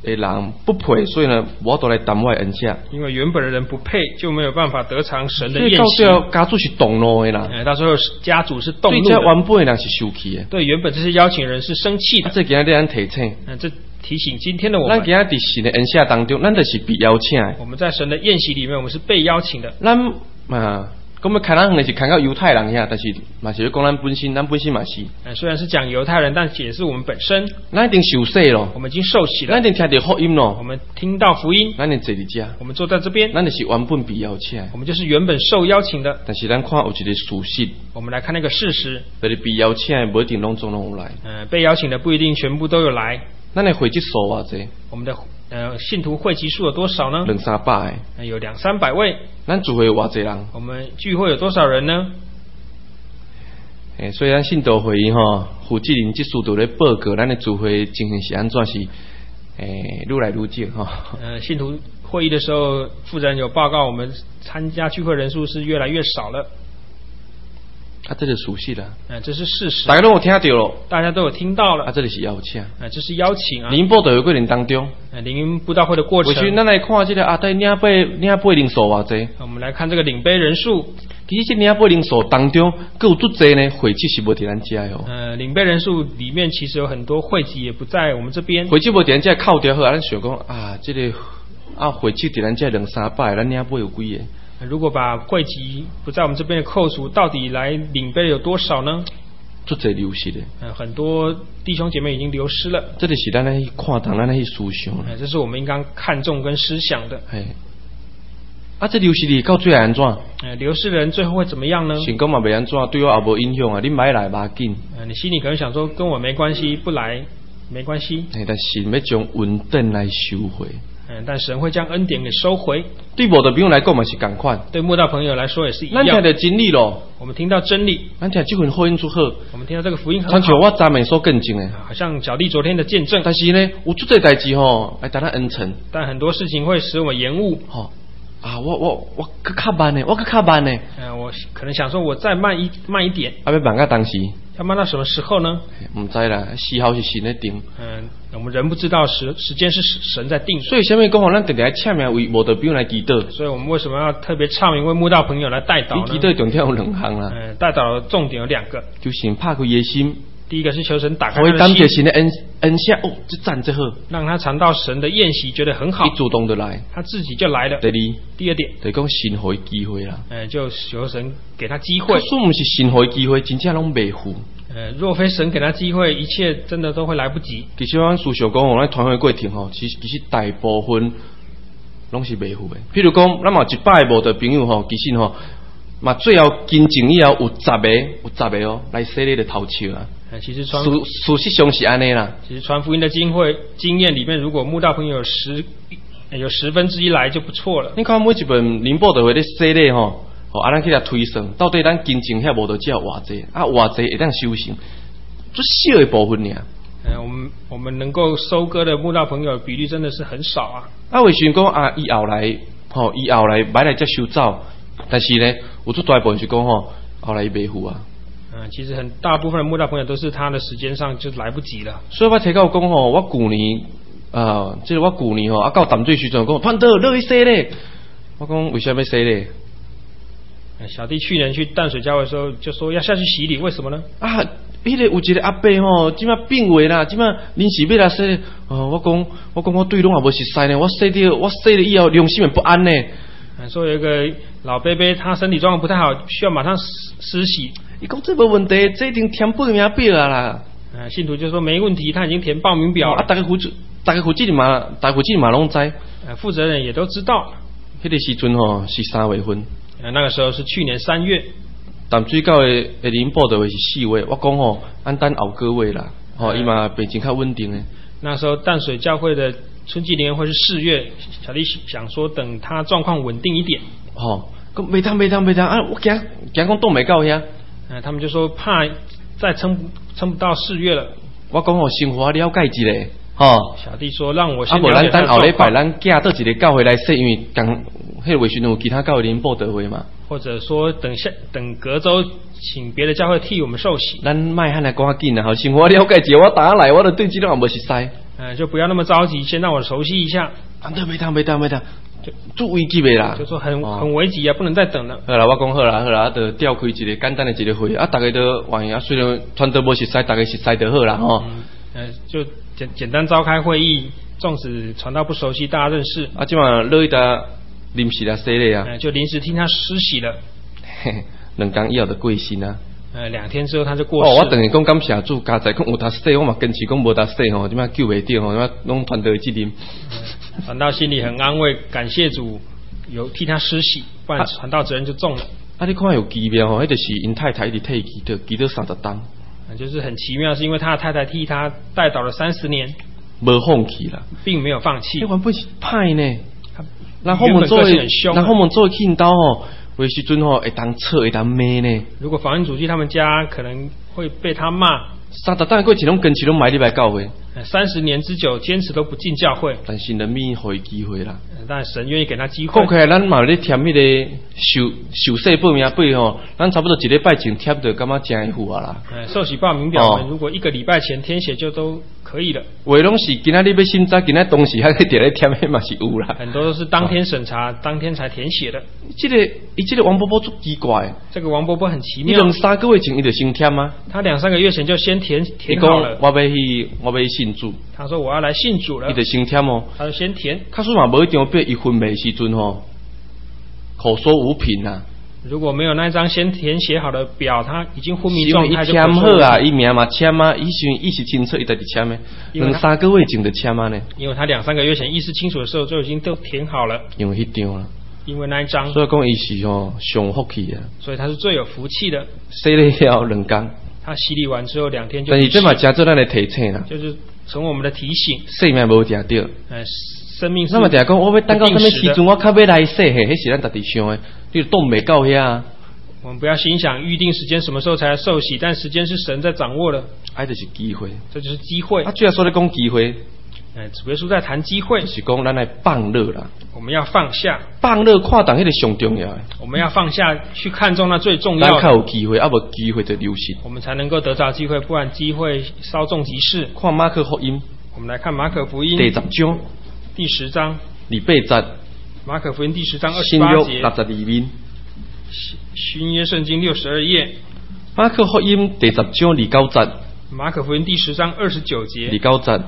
的人不配，所以呢，我都来担我的恩赐。 因为原本的人不配，就没有办法得偿神的所以宴席。 到最后家主是动怒的啦， 哎，到时候家主是动对怒的， 这原本的人是生气的。 对原本这些邀请人是生气的。 啊，这今日咱提醒， 嗯，这提醒今天的我们， 咱今日伫神的恩赐当中，咱就是被邀请的。 我们在神的宴席里面，我们是被邀请的。 咱啊，咁要看咱的是看到犹太人遐，但是嘛是要讲咱本身，咱本身嘛是。 嗯，虽然是讲犹太人，但也是我们本身。 咱一定受洗咯， 我们已经受洗了， 咱一定听到福音咯， 我们听到福音， 咱就坐伫遮， 我们坐在这边， 咱就是原本被邀请的。 我们就是原本受邀请的。 但是咱看有一个事实， 我们来看那个事实， 就是被邀请的不一定拢总拢有来。 呃，被邀请的不一定全部都有来。 咱的会籍数偌济？ 我们的呃信徒会籍数有多少呢？ 两三百个， 呃有两三百位。 咱聚会有偌济人？ 我们聚会有多少人呢？ 诶，所以咱信道会议吼，负责人即速度咧报告，咱的聚会情形是安怎是诶愈来愈少吼。 呃，信徒会议的时候，负责人有报告，我们参加聚会人数是越来越少了。 啊，这就熟悉了。 呃，这是事实。 大家都有听到了， 大家都有听到了。 啊，这里是邀请。 呃，这是邀请啊。 灵布道会过程当中， 呃，灵布道会的过程。 或许咱来看这个阿呆领杯领杯人数偌济。 我们来看这个领杯人数。 其实这领杯人数当中，佫有足济呢，会籍是无伫咱遮的哦。 呃，领杯人数里面其实有很多会籍也不在我们这边。 会籍无伫咱遮扣掉好，咱想讲啊，这个啊会籍伫咱遮两三百，咱领杯有几个？ 如果把会籍不在我们这边的扣除，到底来领杯有多少呢？ 足侪流失的。 呃，很多弟兄姐妹已经流失了。 这就是咱来去看重，咱来去思想。 呃，这是我们应该看重跟思想的。 嘿，啊，这流失的到最后安怎？ 呃，流失的人最后会怎么样呢？ 想讲嘛袂安怎，对我也无影响啊。你买来嘛紧。 呃，你心里可能想说，跟我没关系，不来没关系。 嘿，但神要将恩典来收回。 嗯，但神会将恩典给收回。 对无的朋友来讲嘛是共款， 对慕道朋友来说也是一样。 咱听到真理咯， 我们听到真理， 咱听这份福音就好。 我们听到这个福音很好， 像我昨暝所见证的， 好像小弟昨天的见证。 但是呢，有足侪代志吼，来等咱恩成。 但很多事情会使我们延误。 吼啊，我我我搁较慢呢，我搁较慢呢。 呃，我可能想说，我再慢一慢一点。 啊，要慢到当时？ 要慢到什么时候呢？ 唔知啦，时候是神在定。 嗯，我们人不知道时时间是神在定。 所以下面讲吼，咱直直来签名为无的朋友来祈祷。 所以我们为什么要特别唱名为慕道朋友来代祷呢？ 祈祷重点有两项啦。 嗯，代祷的重点有两个， 就先拍开伊心。 第一个是求神打开他的心， 感谢神的恩恩下哦，这赞这好， 让他尝到神的宴席，觉得很好， 你主动的来， 他自己就来了。 第二， 第二点， 就是讲神给机会啦， 呃，就求神给他机会。 说不是神给机会，真正拢袂赴。 呃，若非神给他机会，一切真的都会来不及。 其实我思想讲，我咱团会过程吼，其实其实大部分拢是袂赴的。譬如讲，咱嘛一百个无的朋友吼，其实吼，嘛最后真正以后有十个，有十个哦，来洗你的头笑啊。 其实传事事实上是安尼啦。 其实传福音的经会经验里面，如果慕道朋友有十有十分之一来就不错了。 你看每一本灵报都会咧洗礼吼，哦，啊咱去来推算，到底咱真正遐无道只有偌济，啊偌济会当修行，最少的部分尔。 呃，我们我们能够收割的慕道朋友比率真的是很少啊。 啊，为想讲啊，以后来，吼，以后来买来才收走，但是呢，有做大部分是讲吼，后来袂赴啊。 嗯，其实很大部分的慕道朋友都是他的时间上就来不及了。 所以我提到讲吼，我旧年啊，即、呃、个我旧年吼，啊到淡水时阵讲，团队乐去洗咧。我讲为什么要洗咧？ 小弟去年去淡水教会的时候，就说要下去洗礼，为什么呢？ 啊，迄、那个有一个阿伯吼，即摆变话啦，即摆临时要来洗。哦，我讲我讲我对拢也无熟悉呢，我洗掉我洗了以后良心也不安呢。 嗯，说有一个老伯伯，他身体状况不太好，需要马上施洗。 伊讲这无问题，这已经填报名表啊啦。 呃，信徒就说没问题，他已经填报名表了。 啊，大家负责，大家负责嘛，大家负责嘛拢知。 呃，负责人也都知道。 迄个时阵吼是三月份。 呃，那个时候是去年三月。 淡水教的的灵报道是四月，我讲吼，按等后个月啦，吼，伊嘛病情较稳定的。 那时候淡水教会的春季联会是四月，小弟想说等他状况稳定一点。 吼，讲袂当袂当袂当啊！我惊惊讲冻袂到遐。 呃，他们就说怕再撑撑不到四月了。 我讲吼，生活了解一下，吼。 小弟说让我先啊，无咱等后礼拜， 咱咱寄到一个教会来说，因为刚迄个卫讯有其他教会灵报道会嘛。 或者说等下等隔周，请别的教会替我们受洗。 咱卖汉来赶紧啊！好，生活了解一下，我打来我就对这种也无熟悉。 呃，就不要那么着急，先让我熟悉一下。 啊，对，没当没当没当，就做危急的啦， 就说很、哦、很危急啊，不能再等了。 好啦，我讲好啦，好啦，就调开一个简单的一个会，啊，大家都欢迎啊，虽然传道无熟悉，大家熟悉就好啦吼。 嗯，呃，就简简单召开会议，纵使传道不熟悉，大家认识。 啊，今晚乐一搭临时来洗礼啊、 呃，就临时听他施洗了。 嘿嘿，两天以后就过身啊。 呃，两天之后他就过世。 哦，我等于讲感谢主，家在讲有他洗，我嘛坚持讲无他洗吼，即摆救袂到吼，即摆拢传道的责任。 传道心里很安慰，感谢主有替他施洗，不然传道责任就重了。 啊，你看有奇妙吼，迄就是因太太一直替祈祷，祈祷三十冬。 就是很奇妙，是因为他的太太替他代祷了三十年， 无放弃啦， 并没有放弃。 迄原本是歹呢， 然后我们做很凶， 然后我们做庆刀吼。有时阵吼会当吵会当骂呢。 如果访问主去他们家，可能会被他骂。 三十当过一拢坚持拢买礼拜教会， 三十年之久坚持都不进教会。 但是人民互伊机会啦。 但神愿意给他机会。 讲起来，咱嘛咧添迄个受受洗报名费吼，咱差不多一礼拜前贴就感觉真会付啊啦。 呃，受洗报名表们、哦，如果一个礼拜前填写就都可以了。 话拢是今仔日要审查，今仔当时还伫咧填迄嘛是有啦。 很多都是当天审查、哦，当天才填写的。 这个伊这个王伯伯足奇怪。 这个王伯伯很奇妙。 两三个月前伊就先填啊。 他两三个月前就先填填好了。 我要去，我要去信主。 他说我要来信主了。 伊就先填哦。 他就先填。 他说嘛，无一定变一分袂时阵吼，口说无凭啊。 如果没有那张先填写好的表，他已经昏迷状态就签好啊，伊名嘛签啊，伊时意识清楚，伊才伫签的。两三个月前就签啊呢。 因为他两三个月前意识清楚的时候就已经都填好了。 因为迄张啊。 因为那一张。 所以讲伊是吼上福气啊。 所以他是最有福气的。 洗礼了两天。 他洗礼完之后两天就。 但是这嘛加做咱的提醒啦。 就是成为我们的提醒。 生命无定着。 呃，生命是。 那么定讲，我要等到什么时阵，我较要来洗嘿，迄是咱家己想的，你冻袂到遐。 我们不要心想预定时间什么时候才来受洗，但时间是神在掌握的。 哎，就是机会， 这就是机会。 啊，主要说咧讲机会， 哎，主耶稣在谈机会， 就是讲咱来放乐啦。 我们要放下， 放乐看重迄个上重要的。 我们要放下去看重那最重要的。 咱较有机会，啊无机会就流失。 我们才能够得到机会，不然机会稍纵即逝。 看马可福音， 我们来看马可福音第十章， 第十章， 第八节。 马可福音第十章二十八节， 六十二面。 新约圣经六十二页， 马可福音第十章二九节。 马可福音第十章二十九节， 二九节。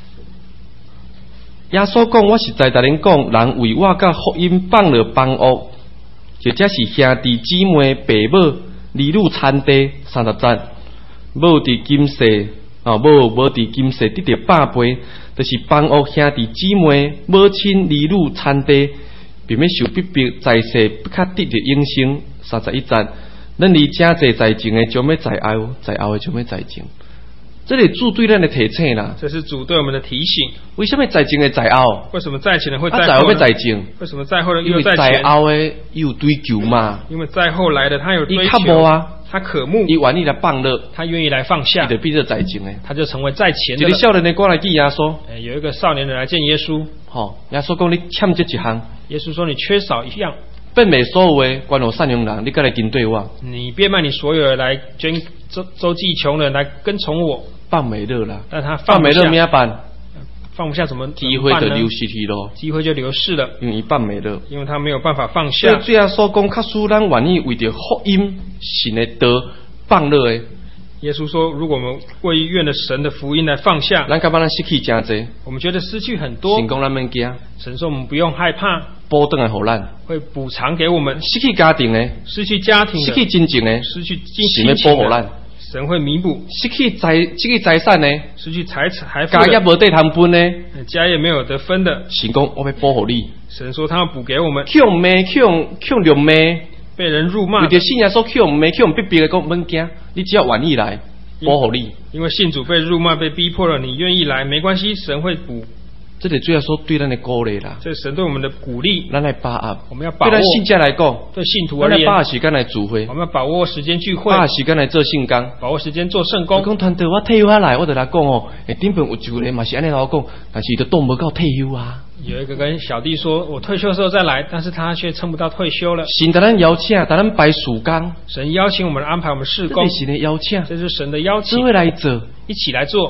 耶稣讲：“我实在甲恁讲，人为我甲福音放了放恶，或者是兄弟姊妹、爸母、儿女、产地，三十节，无伫今世啊，无无伫今世得到百倍，就是放恶兄弟姊妹、母亲、儿女、产地。”并要受逼迫，在世不较得着永生。三十一节，咱离正济在前的，将要在后；在后的，将要在前。这里主对咱的提醒啦。 这是主对我们的提醒。 为什么在前的在后？ 为什么在前的会在后？ 啊，在后要在前。 为什么在后的又在前？ 因为在后的有追求嘛。 因为在后来的他有追求。 他无啊。 他渴慕。 伊愿意来放乐。 他愿意来放下。 伊就变做在前的。 他就成为在前的。 一个少年的过来见耶稣。 哎，有一个少年人来见耶稣。 吼，耶稣讲你欠这一项。 耶稣说你缺少一样。 变卖所有的关我善良人，你该来跟对我。 你变卖你所有的来捐周周济穷人，来跟从我。 放美乐啦。 但他放美乐咩办？ 放不下怎么机会就流失去咯。 机会就流逝了。 因为放美乐。 因为他没有办法放下。 所以最后所讲，较使咱愿意为着福音神的道放乐的。 耶稣说：“如果我们为愿了神的福音来放下， 咱感觉咱失去真多。 我们觉得失去很多。 神讲咱免惊， 神说我们不用害怕， 补回来给咱， 会补偿给我们。 失去家庭呢， 失去家庭， 失去亲情呢， 失去亲情，神会补咱。 神会弥补。 失去财，失去财产呢， 失去财财富， 家业无得通分呢， 家业没有得分的。 神讲我要补给你。 神说他要补给我们。 强骂，强强辱骂， 被人辱骂， 为着信仰所强骂，强逼逼的讲免惊，你只要愿意来。”保护你， 因为信主被辱骂、被逼迫了，你愿意来，没关系，神会补。 这里主要说对咱的鼓励啦， 这是神对我们的鼓励。 咱来把握， 我们要把握。 对咱信者来讲， 对信徒而言， 咱来把握时间来聚会， 我们要把握时间聚会， 把握时间来做圣工， 把握时间做圣工。 讲团队我退休下来，我就来讲哦，诶，顶边有一个人嘛是安尼老讲，但是都动不到退休啊。 有一个跟小弟说，我退休的时候再来，但是他却撑不到退休了。 神在咱邀请，在咱摆事工， 神邀请我们安排我们事工， 这是神的邀请， 这是神的邀请， 都会来做， 一起来做。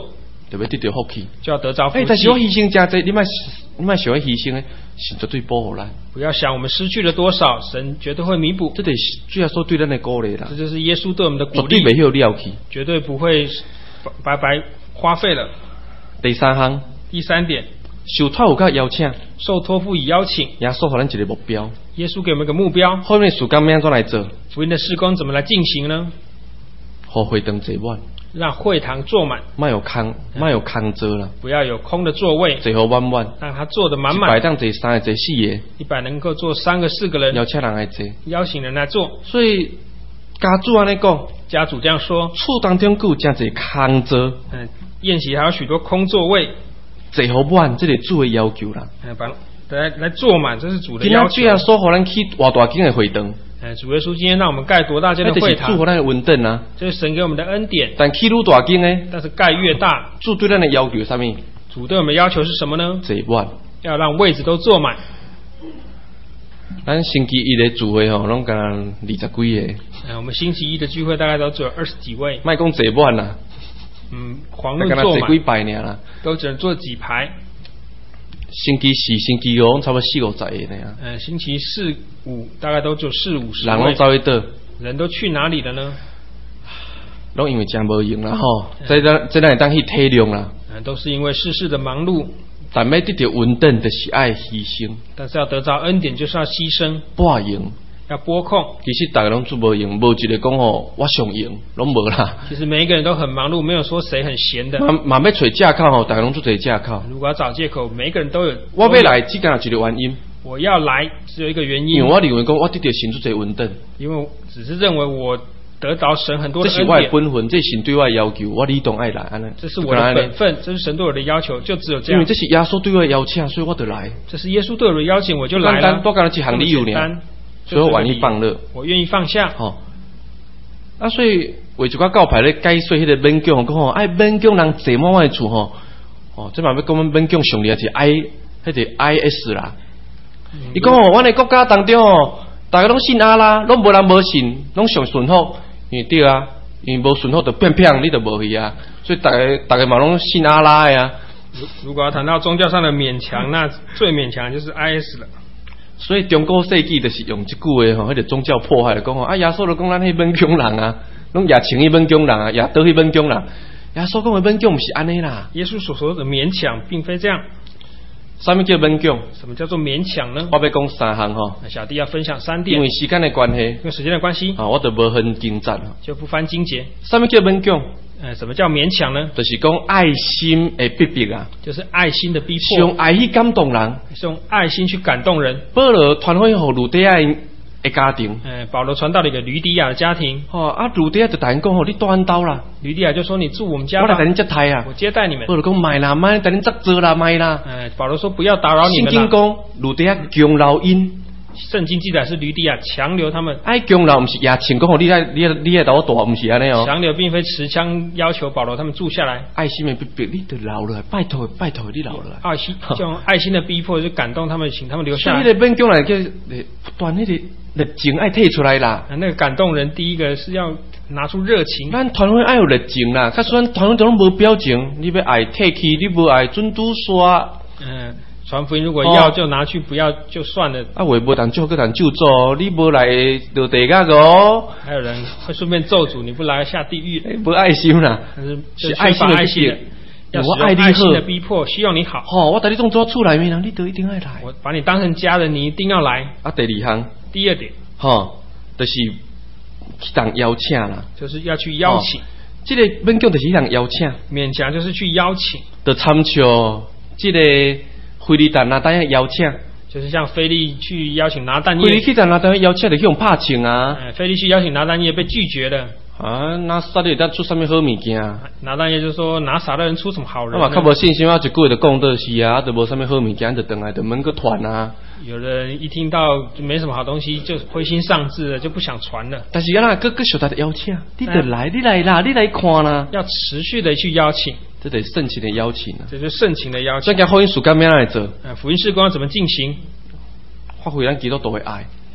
就要得到福气， 就要得着福哎， 气。 但是我牺牲真济，你莫你莫想要牺牲诶，神绝对保护咱。 不要想我们失去了多少，神绝对会弥补。 这得主要说对咱的鼓励啦， 这就是耶稣对我们的鼓绝对励， 袂晓了去。 绝对不会白白花费了。 第三项， 第三点， 受托付甲邀请， 受托付与邀请， 耶稣互咱一个目标。 耶稣给我们一个目标。 后面事工要安怎来做？ 福音的事工怎么来进行呢？ 互会堂坐满， 让会堂坐满， 莫有空，莫有空座啦， 不要有空的座位， 坐好满满， 让他坐得满一百满。 当坐三个坐四个， 一百能够坐三个四个人， 邀请人来坐。 邀请人来坐。 所以家主安尼讲， 家主这样说， 厝当中有真侪空座， 嗯，宴席还有许多空座位， 坐好满，这个主的要求啦。 嗯，把来来坐满，这是主的今仔要求。 主要说，互咱去偌大间的会堂， 嗯，主耶稣今天让我们盖多大间的那就是会堂， 主互咱的稳定啊。 这是神给我们的恩典。 但去愈大间呢， 但是盖越大， 主对咱的要求是啥物？ 主对我们的要求是什么呢？ 坐满。 要让位置都坐满。 咱星期一的聚会吼，拢敢二十几个， 嗯，我们星期一的聚会大概都只有二十几位， 莫讲坐满啦， 嗯，黄敢论坐满， 若坐几排尔啦。 都只能坐几排。 星期四、星期五差不多四五十个呢。 嗯，星期四五大概都只有四五十人拢位， 走去倒， 人都去哪里了呢？ 拢因为真无用啦吼，这咱这咱会当去体谅啦。 嗯，都是因为世事的忙碌， 但要得到稳定，就是爱牺牲、 但是要得着恩典，就是要牺牲， 拨用。 要拨空。 其实大家拢做无用，无一个讲吼我上用，拢无啦。 其实每一个人都很忙碌，没有说谁很闲的。 嘛嘛要找借口吼，大家拢做侪借口。 如果要找借口，每一个人都有。 我要来，只干一个原因， 我要来，只有一个原因。 因为我认为讲，我得到神做侪稳定， 因为我只是认为我得着神很多这是我的的恩典， 本分，这是神对我的要求，我理当爱来安尼。 这是我的本分，这是神对我的要求，就只有这样。 因为这是耶稣对我的邀请，所以我得来。 这是耶稣对我的邀请，我就来了。 单单多干了一项理由呢，所以我愿意放乐， 我愿意放下。 吼、哦，啊，所以为一寡教派咧解说迄个勉强，讲吼爱勉强人坐满满厝吼，哦，这嘛要讲阮勉强上厉是 I，迄个 I S 啦。伊讲吼，阮的国家当中吼，大家拢信阿拉，拢无人无信，拢上顺服，因为对啊，因为无顺服就偏偏你就无去啊，所以大家大家嘛拢信阿拉的啊。 如如果要谈到宗教上的勉强，那最勉强就是 I S 了。 所以中古世纪就是用这句话吼，迄个宗教破坏来讲吼，啊耶稣就讲咱迄勉强人啊，拢也请迄勉强人啊，也倒迄勉强人。耶稣讲的勉强不是安尼啦。 耶稣所说的勉强，并非这样。 什么叫勉强？ 什么叫做勉强呢？ 我要讲三项吼。 小弟要分享三点。 因为时间的关系， 因为时间的关系啊，我就无分经战， 就不翻经节。 什么叫勉强？ 呃，什么叫勉强呢？ 就是讲爱心的逼迫啊， 就是爱心的逼迫， 用爱去感动人， 是用爱心去感动人。 保罗传福音给吕底亚的家庭， 呃，保罗传到了一个吕底亚的家庭， 哦啊，吕底亚就答应讲吼，你住阮兜啦， 吕底亚就说你住我们家吧， 我来带恁接待啊， 我接待你们。 保罗讲卖啦，卖带恁作做啦，卖啦。 呃，保罗说不要打扰你们啦。 圣经讲吕底亚强留因。 圣经记载是吕底亚强留他们， 爱强留不是也请讲吼，你来你来你来带我住，不是安尼哦。 强留并非持枪要求保罗他们住下来， 爱心的逼迫，你得留落来，拜托拜托你留落来。 爱心就用爱心的逼迫，就感动他们，请他们留下来。 所以你勉强来叫断迄个热情爱退出来啦。 啊，那个感动人，第一个是要拿出热情。 咱团队爱有热情啦，可是咱团队都拢无表情，你要爱退去，你无爱准拄刷。 嗯。传福音如果要就拿去，不要就算了。 啊，话无当做，个当就做，你无来就地狱哦。 还有人会顺便咒诅，你不来下地狱。 无爱心啦， 是是爱心的爱心的，要使用爱心的逼迫，希望你好。 吼、哦，我带你当做厝内面人，你都一定爱来。 我把你当成家人，你一定要来。 啊，第二项， 第二点， 吼、哦，就是去当邀请啦， 就是要去邀请。 这个勉强就是当邀请， 勉强就是去邀请。 就参照这个。菲利但拿单要邀请， 就是像菲利去邀请拿但业， 菲利去但拿单邀请就去用拍请啊。 哎，菲利去邀请拿但业被拒绝了。 啊，拿撒勒得出什么好物件？ 拿但业就说拿撒勒人出什么好人？ 啊嘛，较无信心啊，一句话就讲倒是啊，就无什么好物件，就等来就门个传啊。 有人一听到没什么好东西，就灰心丧志了，就不想传了。 但是要那个个小大的邀请，你得来，你来啦，你来看啦。 要持续的去邀请。 这得盛情的邀请啊！ 这就是盛情的邀请。 这讲福音事干咩来做？ 啊，福音事工要怎么进行？ 发挥咱基督徒的爱，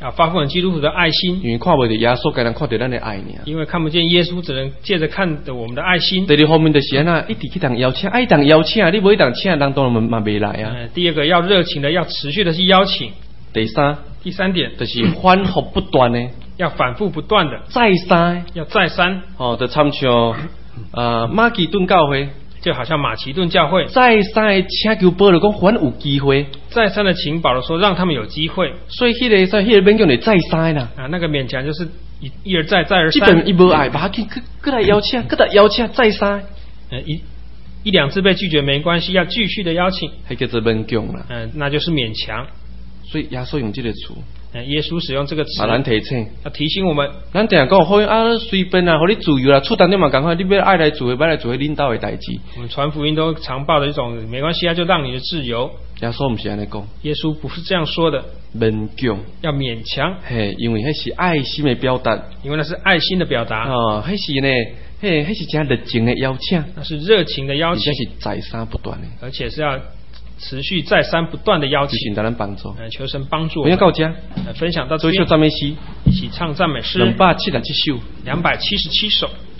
啊，发奋基督徒的爱心， 因为看不到耶稣，该能看到咱的爱呢。 因为看不见耶稣，只能借着看着我们的爱心。 第二方面就是安那，一直去当邀请，爱当邀请，你不一当请，人当然嘛未来啊。 呃，第二个要热情的，要持续的去邀请。 第三， 第三点就是反复不断的， 要反复不断的， 再三， 要再三。 哦，就参像呃马其顿教会。 就好像马其顿教会再三的请求保罗讲，还有机会， 再三的请保罗说，让他们有机会。 所以迄、那个在迄、那个勉强的再三啦。 啊，那个勉强就是一一而再，再而三。 基本伊无爱，把紧，搁搁来邀请，搁来邀请，再三。 呃，一一两次被拒绝没关系，要继续的邀请。 迄叫做勉强啦。 嗯、呃，那就是勉强。 所以耶稣用这个词。 呃，耶稣使用这个词， 把咱提醒， 要提醒我们。 咱定讲好啊，随便啊，互你自由啦，出单你嘛赶快，你要爱来做的，不来做领导的代志。 我们传福音都常报的一种，没关系啊，就让你的自由。 耶稣不是安尼讲， 耶稣不是这样说的。 勉强， 要勉强。 嘿，因为迄是爱心的表达， 因为那是爱心的表达。 哦，迄是呢，嘿，迄是真热情的邀请， 那是热情的邀请， 而且是再三不断的， 而且是要持续再三不断的邀请， 求神帮助， 呃，求神帮助。 我要到这， 呃，分享到这边， 做一首赞美诗， 一起唱赞美诗， 两百七十七首， 两百七十七首。